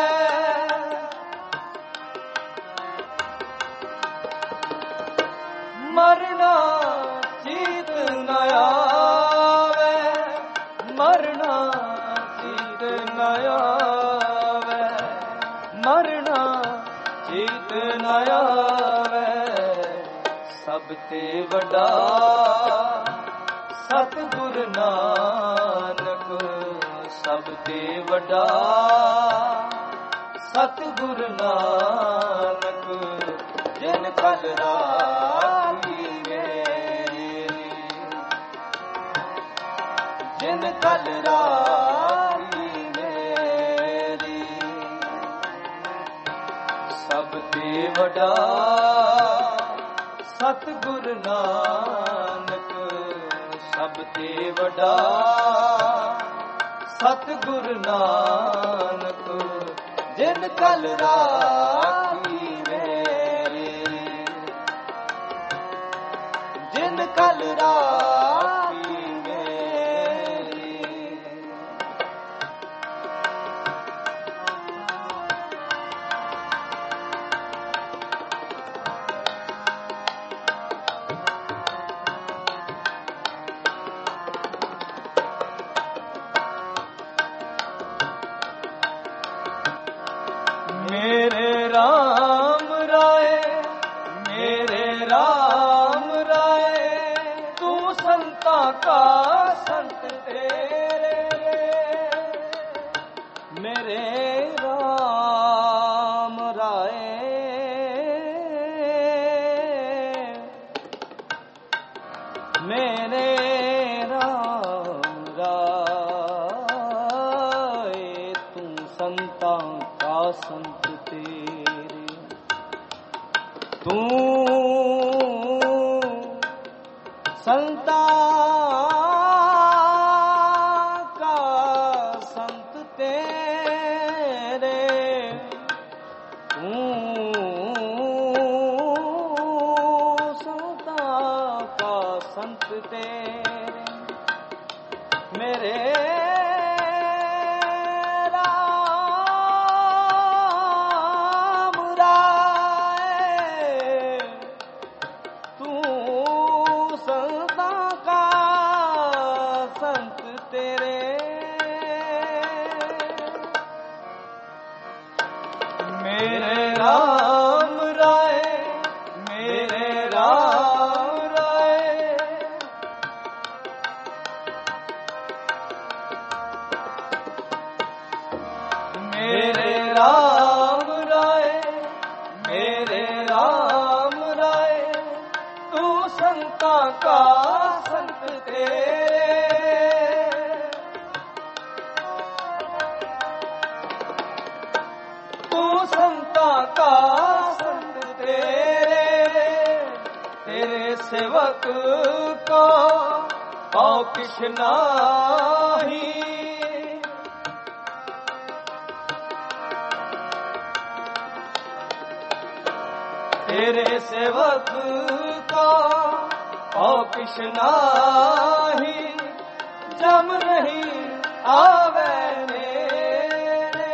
मरना जीत न आवे, मरना जीत न आवे, मरना जीत न आवे। सब ते वड्डा सतगुर नानक, सब ते वड्डा सतगुर नानक, जिन कल राखी मेरी, जिन कल राखी मेरी। सब ते वड्डा सतगुर नानक, सब ते वड्डा सतगुर नानक, जिन कल राखी मेरी, जिन कल राखी मेरी। मेरे राम राय, मेरे राम राय, तू संता का संत तेरे। मेरे राम राय, मेरे राम राय, तू संता का संत तेरे। तू संता का संत तेरे, तू संता का संत तेरे। मेरे मेरे राम राय, मेरे राम राय, मेरे राम राय, मेरे राम राय, तू संता का संत तेरे। तू संता का संत तेरे, तेरे सेवक को पाओ किश नाही। तेरे सेवक का और किश नाही, जम नहीं आवे मेरे।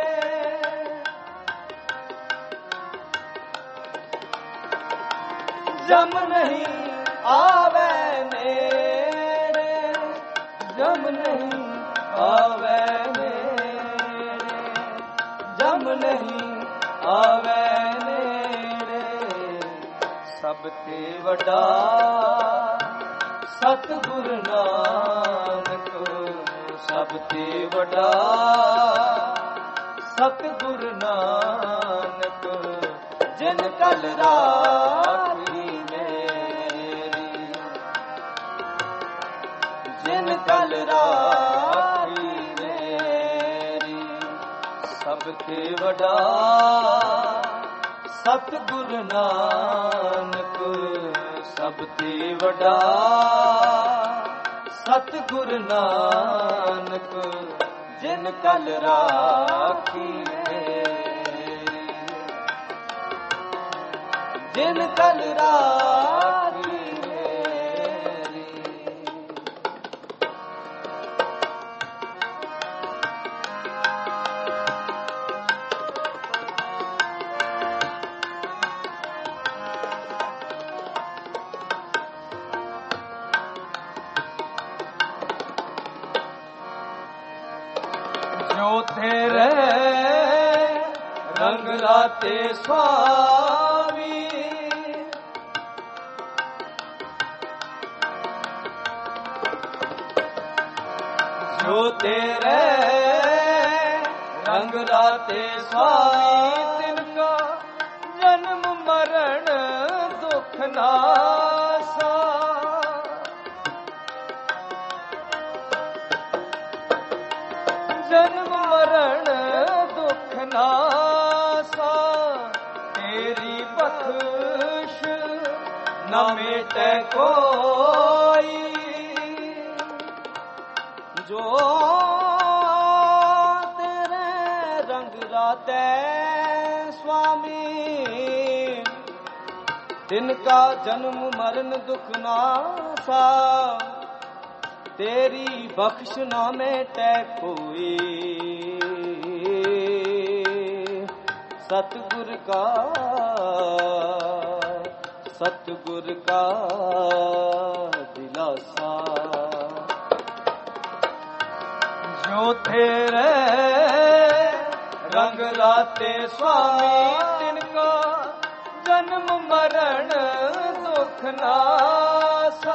जम नहीं आवे मेरे, जम नहीं आवे मेरे, जम नहीं आवे मेरे। सब ते वड्डा सतगुरु नानक, सब ते वड्डा सतगुरु नानक, जिन कल राखी मेरी, जिन कल राखी मेरी। सब ते वड्डा सतगुरु नानक, सब ते वड्डा सतगुरु नानक, जिन कल राखी मेरी, जिन कल राखी मेरी। जो तेरे रंग राते स्वामी, जो तेरे रंग राते स्वामी, तिनका जन्म मरण दुख नासा। जन्म मरण दुख नासा, तेरी बख्श न मिटे कोई। जो तेरे रंग राते स्वामी, तिनका जन्म मरण दुख नासा, तेरी बख्श ना मिटे कोई। सतगुर का सतगुर का दिलासा, जो तेरे रंग राते स्वामी, तिनका जन्म मरण दुख नासा।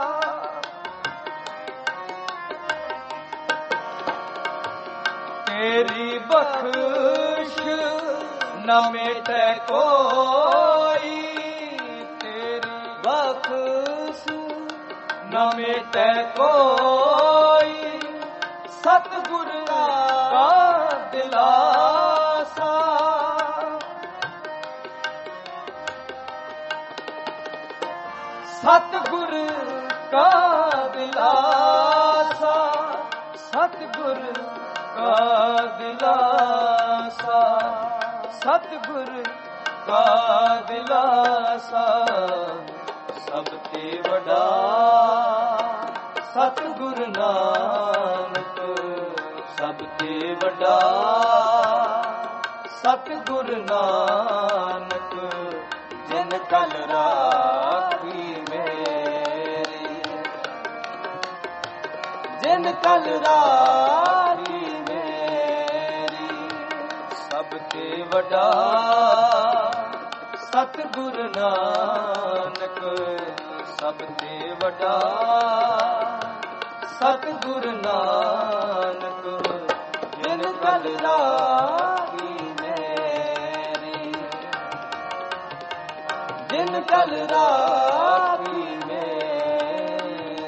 तेरी बख्श न मिटे कोई, तेरी बख्श न मिटे कोई। सतगुरु का दिलासा, सतगुरु का दिलासा, सतगुरु का दिलासा, सतगुरु का दिलासा। सब ते वड्डा सतगुरु नानक, सब ते वड्डा सतगुरु नानक, जिन कल राखी मेरी, जिन कल राखी मेरी। सब ते वड्डा सतगुरु नानक, सब ते वड्डा सतगुरु नानक, जिन कल राखी मेरी, जिन कल राखी मेरी।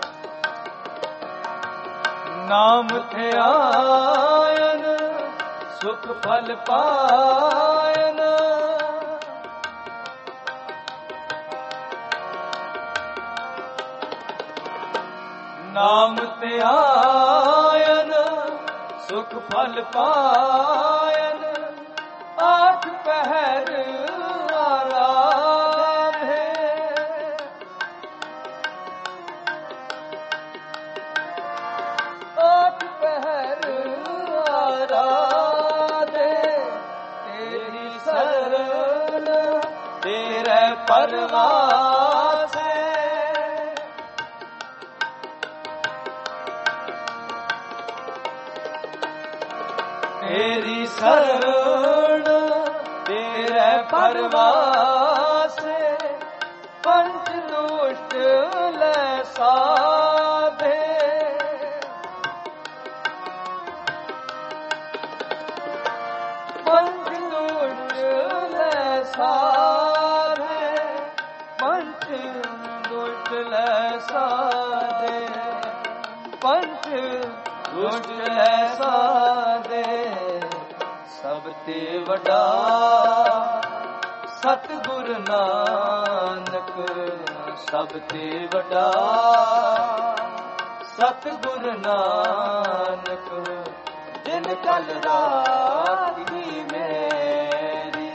नाम थे आयन ਸੁਖ ਫਲ ਪਾਇਨ। ਨਾਮ ਧਿਆਇਨ ਸੁਖ ਫਲ ਪਾਇਨ। ਆਠ ਪਹਿਰ ਆਰਾਧੇ। ਆਠ ਪਹਿਰ ਆਰਾਧੇ। ਤੇਰੀ ਸਰਣ ਤੇਰੇ ਪਰਵਾਸੇ। ਤੇਰੀ ਸਰਣ ਤੇਰੇ ਪਰਵਾਸੇ। ਪੰਚ ਦੁਸ਼ਟ ਲੈ ਸਾਧੇ। ਪੰਚ ਦੁਸ਼ਟ ਲੈ ਸਾਧੇ। ਪੰਚ ਦੁਸ਼ਟ ਲੈ ਸਾਧੇ। ਪੰਚ ਦੁਸ਼ਟ ਲੈ ਸਾਧੇ। ਸਭ ਤੇ ਵੱਡਾ ਸਤਿਗੁਰ ਨਾਨਕ। ਸਭ ਤੇ ਵੱਡਾ ਸਤਿਗੁਰ ਨਾਨਕ। ਜਿਨ ਕਲ ਰਾਖੀ ਮੇਰੀ।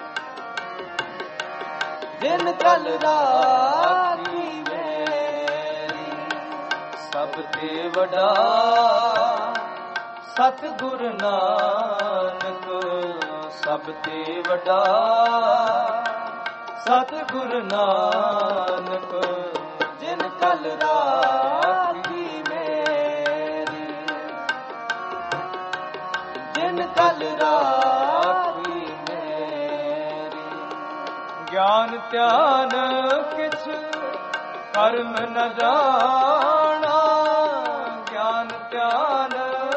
ਜਿਨ ਕਲ ਰਾਖੀ ਮੇਰੀ। ਸਭ ਤੇ ਵੱਡਾ ਸਤਿਗੁਰ ਨਾਨਕ। ਸਭ ਤੇ ਵੱਡਾ ਸਤਿਗੁਰ ਨਾਨਕ। ਜਿਨ ਕਲ ਰਾਖੀ ਮੇਰੀ। ਜਿਨ ਕਲ ਰਾਖੀ ਮੇਰੀ। ਗਿਆਨ ਧਿਆਨ ਕਿਛ ਕਰਮ ਨ ਜਾਣਾ। ਗਿਆਨ ਧਿਆਨ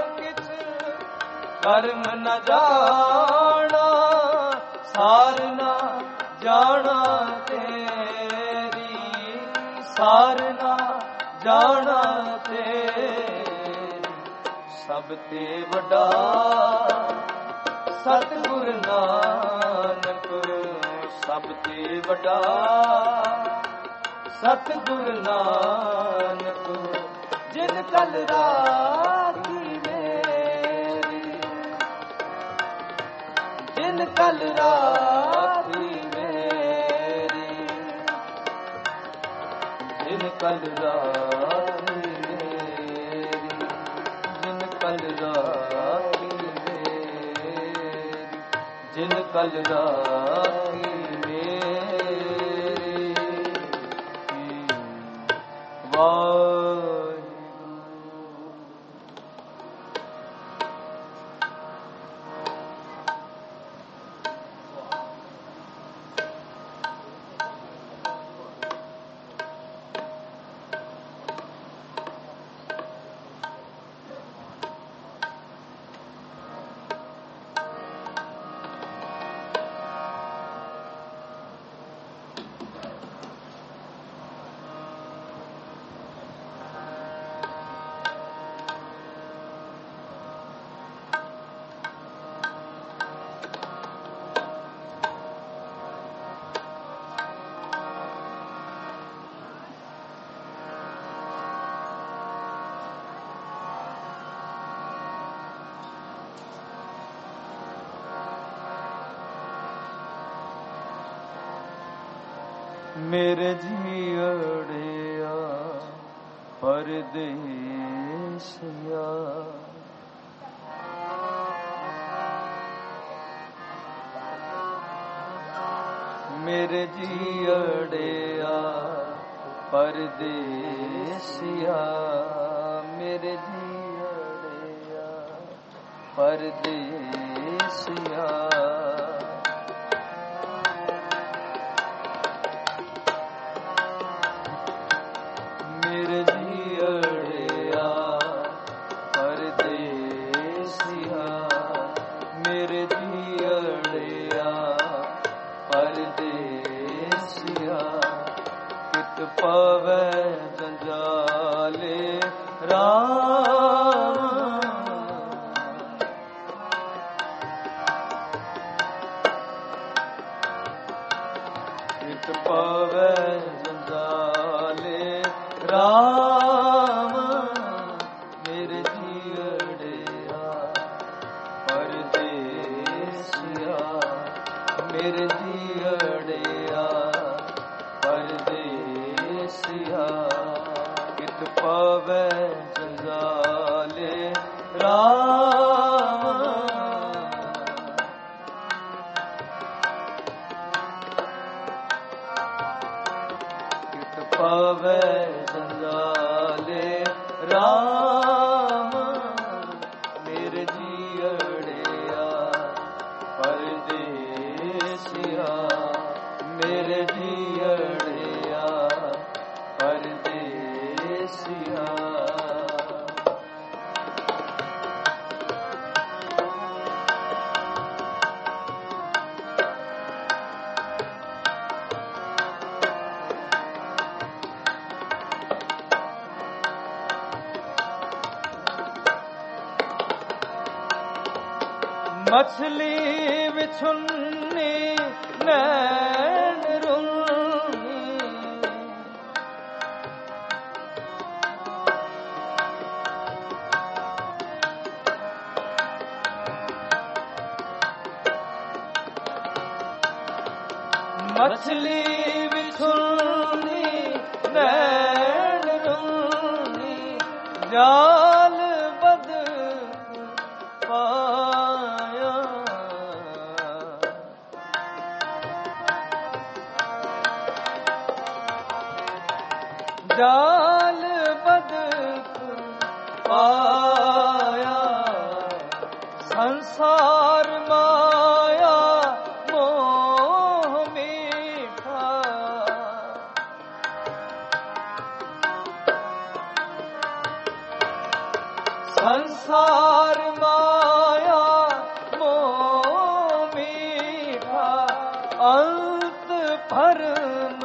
ਕਰਮ ਨ ਜਾਣਾ। ਸਾਰ ਨਾ ਜਾਣਾ ਤੇਰੀ। ਸਾਰ ਨਾ ਜਾਣਾ ਤੇਰੀ। ਸਭ ਤੇ ਵੱਡਾ ਸਤਿਗੁਰ ਨਾਨਕ। ਸਭ ਤੇ ਵੱਡਾ ਸਤਿਗੁਰ ਨਾਨਕ। ਜਿਨ ਕਲ ਰਾਖੀ ਮੇਰੀ। ਜਿਨ ਕਲ ਰਾਖੀ ਮੇਰੀ। ਜਿਨ ਕਲ ਰਾਖੀ ਮੇਰੀ। ਜਿਨ ਕਲ ਰਾਖੀ ਮੇਰੀ। ਜਿਨ ਕਲ ਰਾਖੀ ਮੇਰੀ। ਵਾਹਿਗੁਰੂ। ਮੇਰੇ ਜੀੜਿਆ ਪਰਦੇਸਿਆ। ਮੇਰੇ ਜੀੜਿਆ ਪਰਦੇਸਿਆ। ਮੇਰੇ ਜੀੜਿਆ ਪਰਦੇਸਿਆ। ਮੇਰੇ ਜੀੜਿਆ ਪਰਦੇਸਿਆ। ਮੇਰੇ ਜੀੜਿਆ ਪਰਦੇਸਿਆ। ਕਿਤ ਪਵੈ ਜੰਜਾਲੇ ਰਾਮ। पावे जंजाले राम मेरे जीअड़िया परदेसिया मेरे जीअड़िया परदेसिया कित पावे जंजाले राम कित पावे जंजाले राम मेरे जीअड़िया परदेसिया मेरे जीअड़िया परदेसिया मछली बिछुन्नी नैन रुन्नी मछली बिछुन्नी नैन रुन्नी जाल बद पाया जाल बद पाया संसार माया मोह मीठा संसार माया मोह मीठा अंत भरम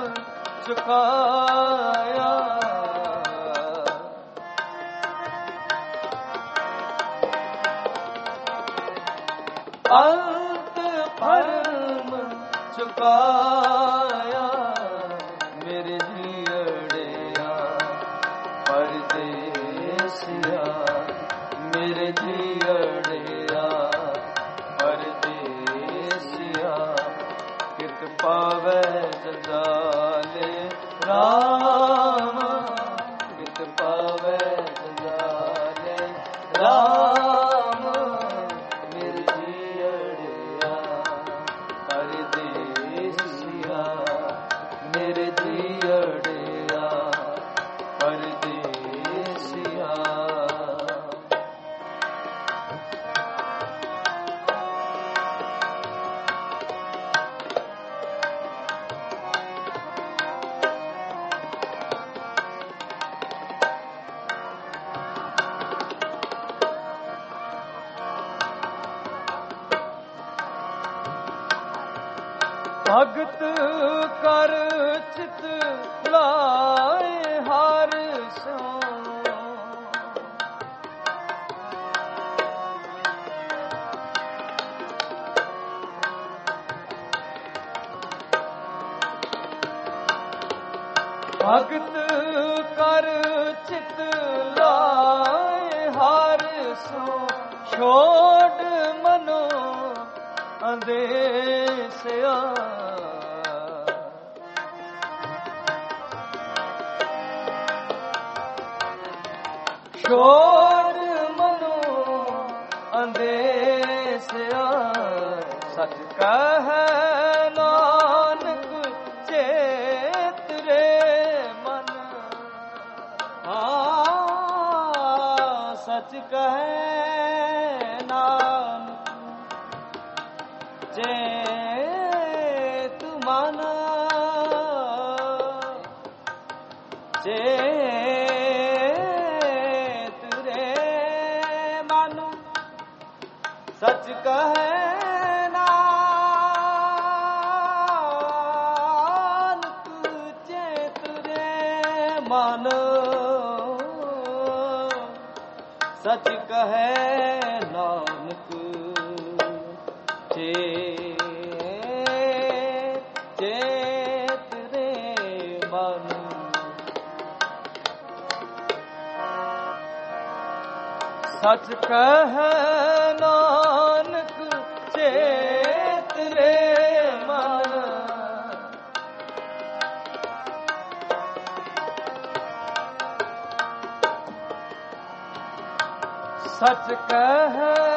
चुकाया अंत भरम चुकाया मेरे जीअड़िया परदेसिया मेरे जीअड़िया परदेसिया कित पावे जंजाले राम कित पावे जंजाले राम मेरे जीअड़िया परदेसिया मेरे जीअड़िया परदेसिया भगत कर चित लाए हर सो भगत कर चित लाए हर सो छोड़ मनो अंदेसिया छोड़ मनो अंदेसिया सच कह नानक चेत रे मन हाँ सच कह नानक चेत मन चेत रे मन सच कहे नानक चेत रे मन सच कहे नानक चेत चेत सच कह नानक चेत रे मन, सच कह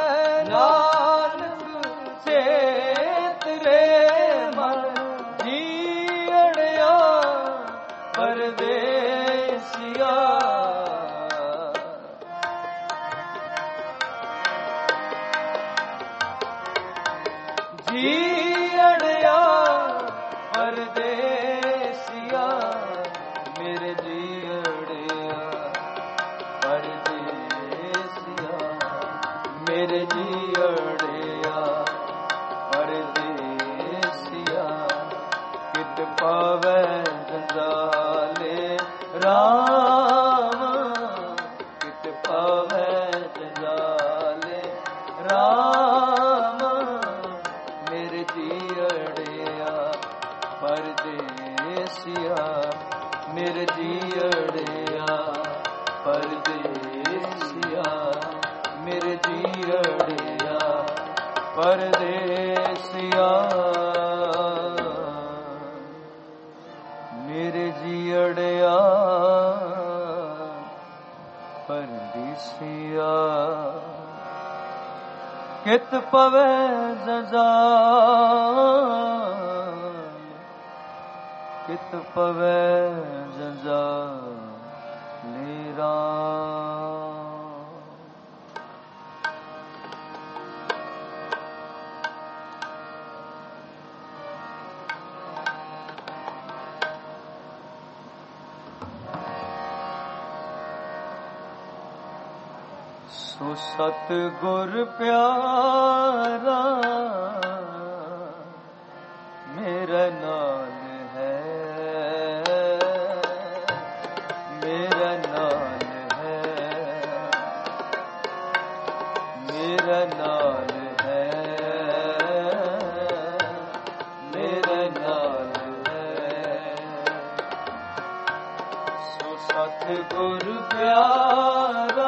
नानक चेत रे मन, जीअड़िया परदेसिया जीअड़िया परदेसिया, मेरे जीअड़िया परदेसिया, मेरे जीअड़िया परदेसिया, कित पावै जंजाले राम, कित पावै जंजाले राम, मेरे जीअड़िया परदेसिया, मेरे जीअड़िया परदेसिया, मेरे जीअड़िया परदेसिया, मेरे जीअड़िया परदेसिया, कित पवै जंजाल, कित पवै जंजाले राम। सो सतगुर प्यारा मेरा नाल है, मेरा नाल है, मेरा नाल है, मेरा नाल है। सो सतगुर प्यारा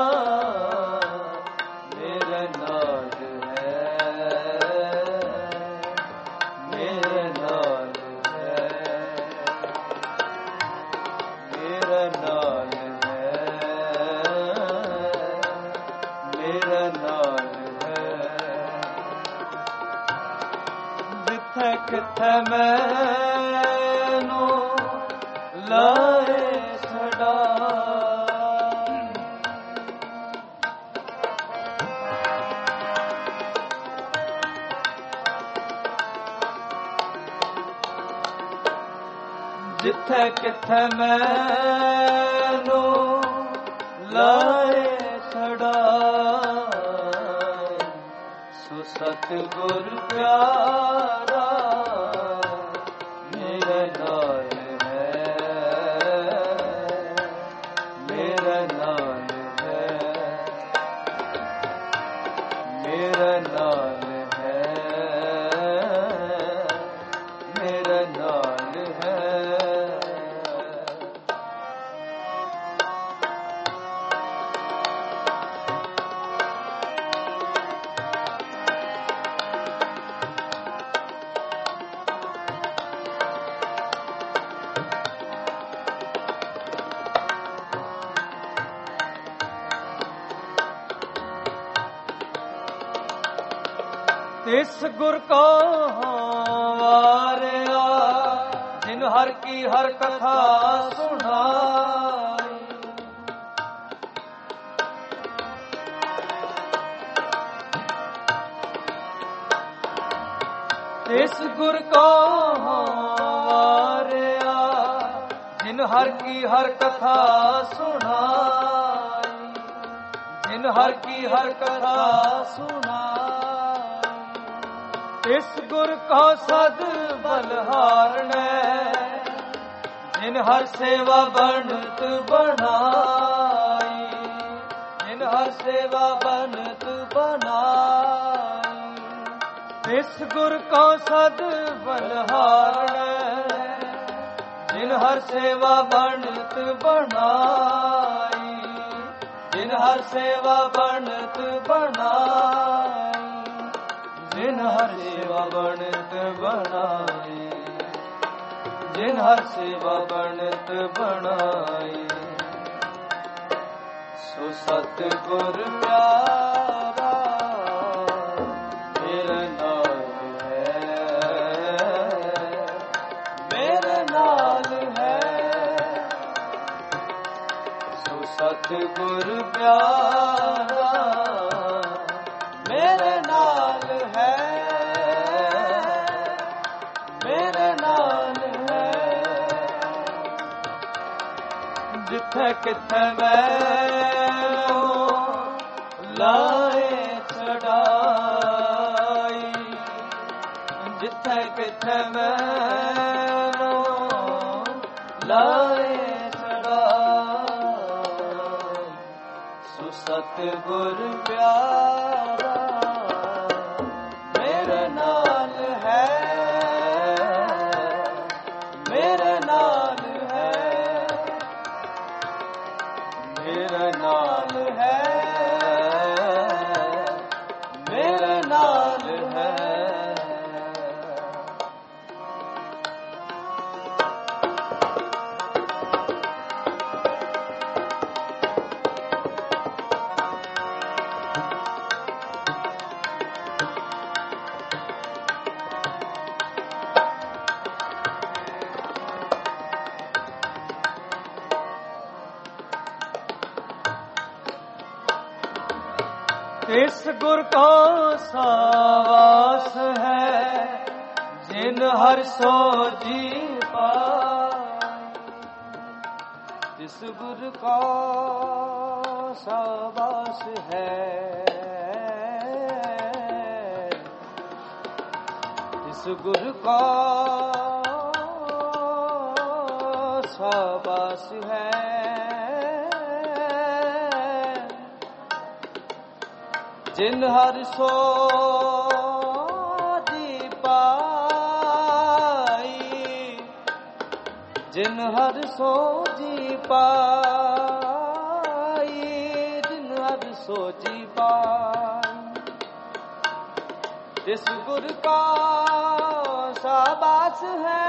किथे मैनू लाए छड़ा, जिथे किथे मैनू लाए छड़ा, सो सतगुर प्यारा मेरा नाल है, मेरा नाल है, मेरा नाल है, मेरा नाल है। तिस गुर को वारिया जिन हर की हर कथा सुनाई, तिस गुर को वारिया जिन हर की हर कथा सुनाई, जिन हर की हर कथा सुनाई। इस गुर को सद बलहारने जिन हर सेवा बनत बनाई, जिन हर सेवा बनत बनाई। इस गुर को सद बलहारने जिन हर सेवा बनत बनाई, जिन हर सेवा बनत बनाई, जिन हर सेवा बनत बनाई, जिन हर सेवा बनत बनाई, सो सतगुर प्यारा मेरे नाल है, मेरे नाल है, सो सतगुर प्यारा मेरे नाल है, मेरे नाल है, जिथे किथे मैं लाए चढ़ाई, जिथे किथे मैं लाए चढ़ाई, सो सतगुर प्यारा मेरे नाल है, मेरे नाल है, मेरे नाल है, मेरे नाल है। इस गुर को सावास है, जिन हर सो जी पाए, इस गुर का सावास है, इस गुर का सावास है, जिन हर सो जी पाई, जिन हर सो जी पाई, जिन हर सो जी पाई, इस गुर का शाबाश है,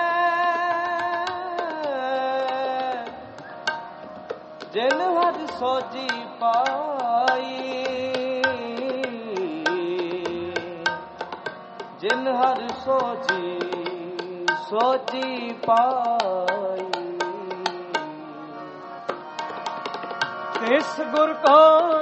जिन हर सो जी पाई, जिन हर सोजी सोजी पाई, इस गुर को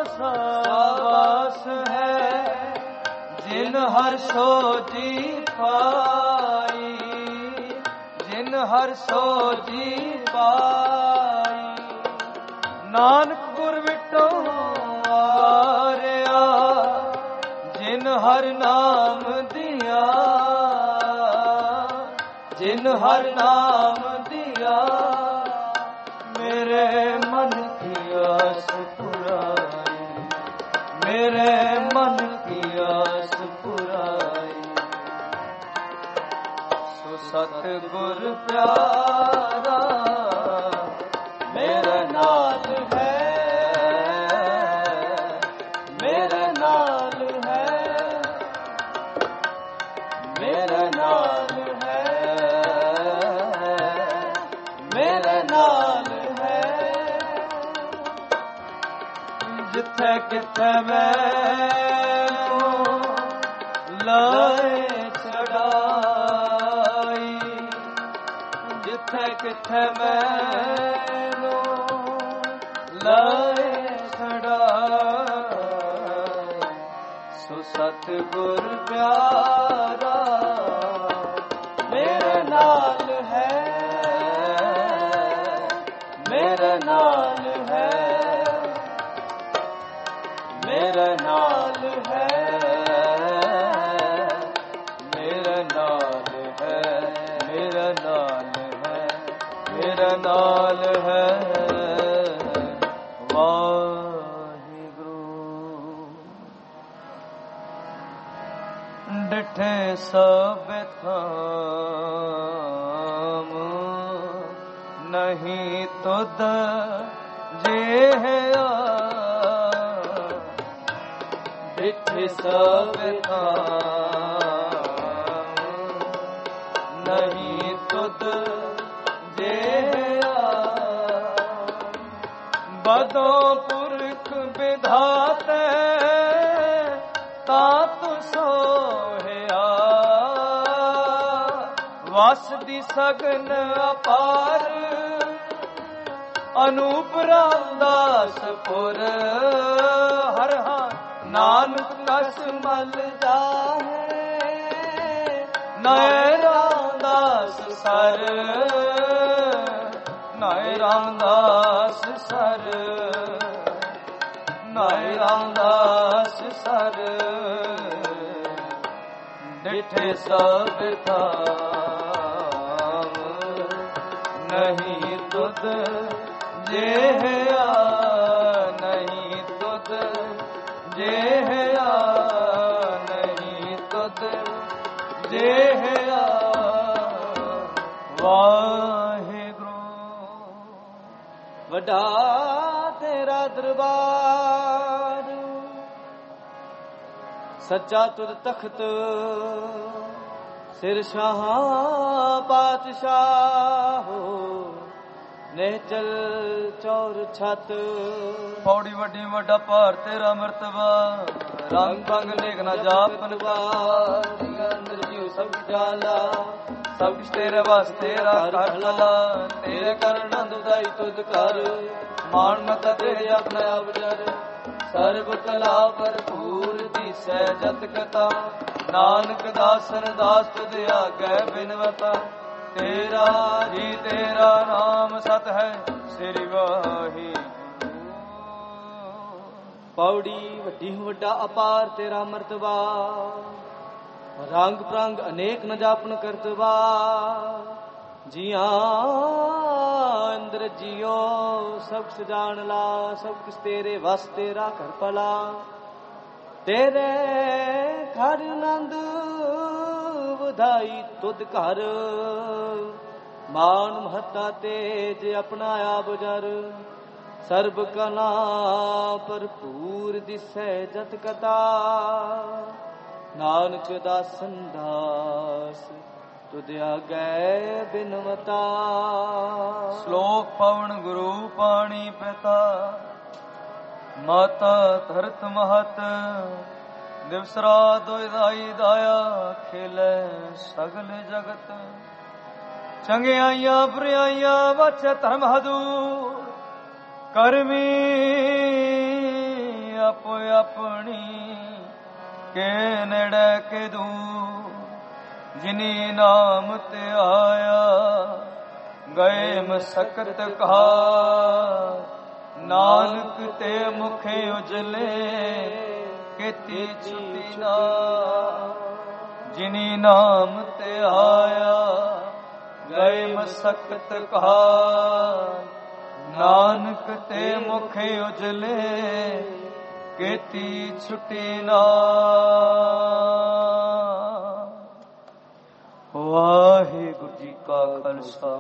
सावास है, जिन हर सोजी पाई, जिन हर सोजी पाई, नानक गुर विटो आरिया, जिन हर नाम दिया, जिन हर नाम दिया, मेरे मन की आस पुराई, मेरे मन की आस पुराई, सो सतगुर प्यारा मेरे नाल है, मेरे नाल है, मेरे नाल है, मेरे नाल है, जिथे किथे मैं लाए चढ़ाई, जिथे किथे मैं लाए चढ़ाई, सो सतगुर प्यारा मेरे नाल है, मेरे नाल है, मेरे नाल है, मेरे नाल है, मेरे नाल है, मेरे नाल है, वाहिगुरू। डिठे सब थाम नहीं तुद जे है ਡਿਠੇ ਸਭ ਥਾਂ ਨਹੀਂ ਤੁਧ ਜਿਹਾ ਬਦੋਂ ਪੁਰਖ ਵਿਧਾਤੇ ਤਾਂ ਤੂੰ ਸੋਹਿਆ ਵਸ ਦੀ ਸਗਨ ਅਪਾਰ ਅਨੂਪ ਰਾਮਦਾਸਪੁਰ ਹਰ ਹਾਂ ਨਾਨਕ ਕਸ ਮਲ ਜਾਹੇ ਨਾਏ ਰਾਮਦਾਸ ਸਰ ਨਾਏ ਰਾਮਦਾਸ ਸਰ ਨਾਏ ਰਾਮਦਾਸ ਸਰ ਡਿਠੇ ਸਭ ਥਾਂ ਨਹੀਂ ਤੁਧ ਜਿਹਾ ਨਹੀਂ ਤੁਧ ਜਿਹਾ ਨਹੀਂ ਤੁਧ ਜਿਹਾ ਵਾਹਿਗੁਰੂ ਵੱਡਾ ਤੇਰਾ ਦਰਬਾਰ ਸੱਚਾ ਤੁਧ ਤਖਤ ਸਿਰ ਸ਼ਾਹ ਪਾਤਸ਼ਾਹ ਨਿਹਚਲ ਚੌਰ ਛਤ ਪੌੜੀ ਵੱਡੀ ਵੱਡਾ ਭਾਰ ਤੇਰਾ ਮਰਤਬਾ ਰੰਗ ਭੰਗ ਲੇਖ ਨਾ ਜਾਪਨ ਬਾਰ ਅੰਦਰ ਜੀਉ ਸਭ ਜਾਲਾ ਸਭ ਕੁਛ ਤੇਰੇ ਵਾਸਤੇ ਤੇਰਾ ਕਰ ਭਲਾ ਤੇਰੇ ਕਰਨ ਆਨੰਦਾਈ ਤੁਧ ਕਰ ਮਾਣ ਮਤਾ ਤੇਰੇ ਆਪਣਾ ਅਵਜਰ ਸਰਬ ਕਲਾ ਭਰਪੂਰ ਦੀਸੈ ਜਤ ਕਥਾ ਨਾਨਕ ਦਾਸਨ ਦਾਸ ਤੁਧ ਆਗੈ ਬਿਨਵਤਾ ਤੇਰਾ ਹੀ ਤੇਰਾ ਨਾਮ ਸਤ ਹੈ ਸ੍ਰੀ ਵਾਹਿਗੁਰੂ ਪੌੜੀ ਵੱਡੀ ਵੱਡਾ ਅਪਾਰ ਤੇਰਾ ਮਰਤਬਾ ਰੰਗ ਪ੍ਰੰਗ ਅਨੇਕ ਨ ਜਾਪਨ ਕਰਤਵਾ ਜੀਆਂ ਅੰਦਰ ਜੀਓ ਸਭ ਕੁਛ ਜਾਣ ਲਾ ਸਭ ਕੁਛ ਤੇਰੇ ਵਸ ਤੇਰਾ ਘਰ ਭਲਾ ਤੇਰੇ ਘਰ ਆਨੰਦ ਵਧਾਈ ਤੁਧ ਘਰ ਮਾਨ ਮਹੱਤਾ ਤੇਜ ਆਪਣਾ ਆਬਜਰ ਸਰਬ ਕਲਾ ਭਰਪੂਰ ਦਿਸੈ ਜਤ ਕਥਾ ਨਾਨਕ ਦਾਸਨ ਦਾਸ ਤੁਧ ਆਗੈ ਬਿਨਵਤਾ ਸ਼ਲੋਕ ਪਵਨ ਗੁਰੂ ਪਾਣੀ ਪਿਤਾ ਮਾਤਾ ਧਰਤ ਮਹਤ ਦਿਵਸ ਰਾਤ ਦਾਈ ਦਾਇਆ ਖੇਲੇ ਸਗਲ ਜਗਤ ਚੰਗਿਆਈਆਂ ਬੁਰਾਈਆਂ ਵਚੇ ਧਰਮ ਹਦੂਰ ਕਰਮੀ ਆਪੋ ਆਪਣੀ ਕੇ ਨੇੜੇ ਕੇ ਦੂਰ ਜਿਨੀ ਨਾਮ ਤੇ ਆਇਆ ਗਏ ਮਸਕਤ ਕਹਾ ਨਾਨਕ ਤੇ ਮੁਖੇ ਉਜਲੇ ਕੀਤੀ ਛੁੱਟੀ ਨਾ ਜਿਨੀ ਨਾਮ ਤੇ ਆਇਆ ਗਏ ਮਸਕਤ ਕਹਾ ਨਾਨਕ ਤੇ ਮੁਖੇ ਉਜਲੇ ਕੀਤੀ ਛੁੱਟੀ ਨਾ ਵਾਹਿਗੁਰੂ ਜੀ ਕਾ ਖਾਲਸਾ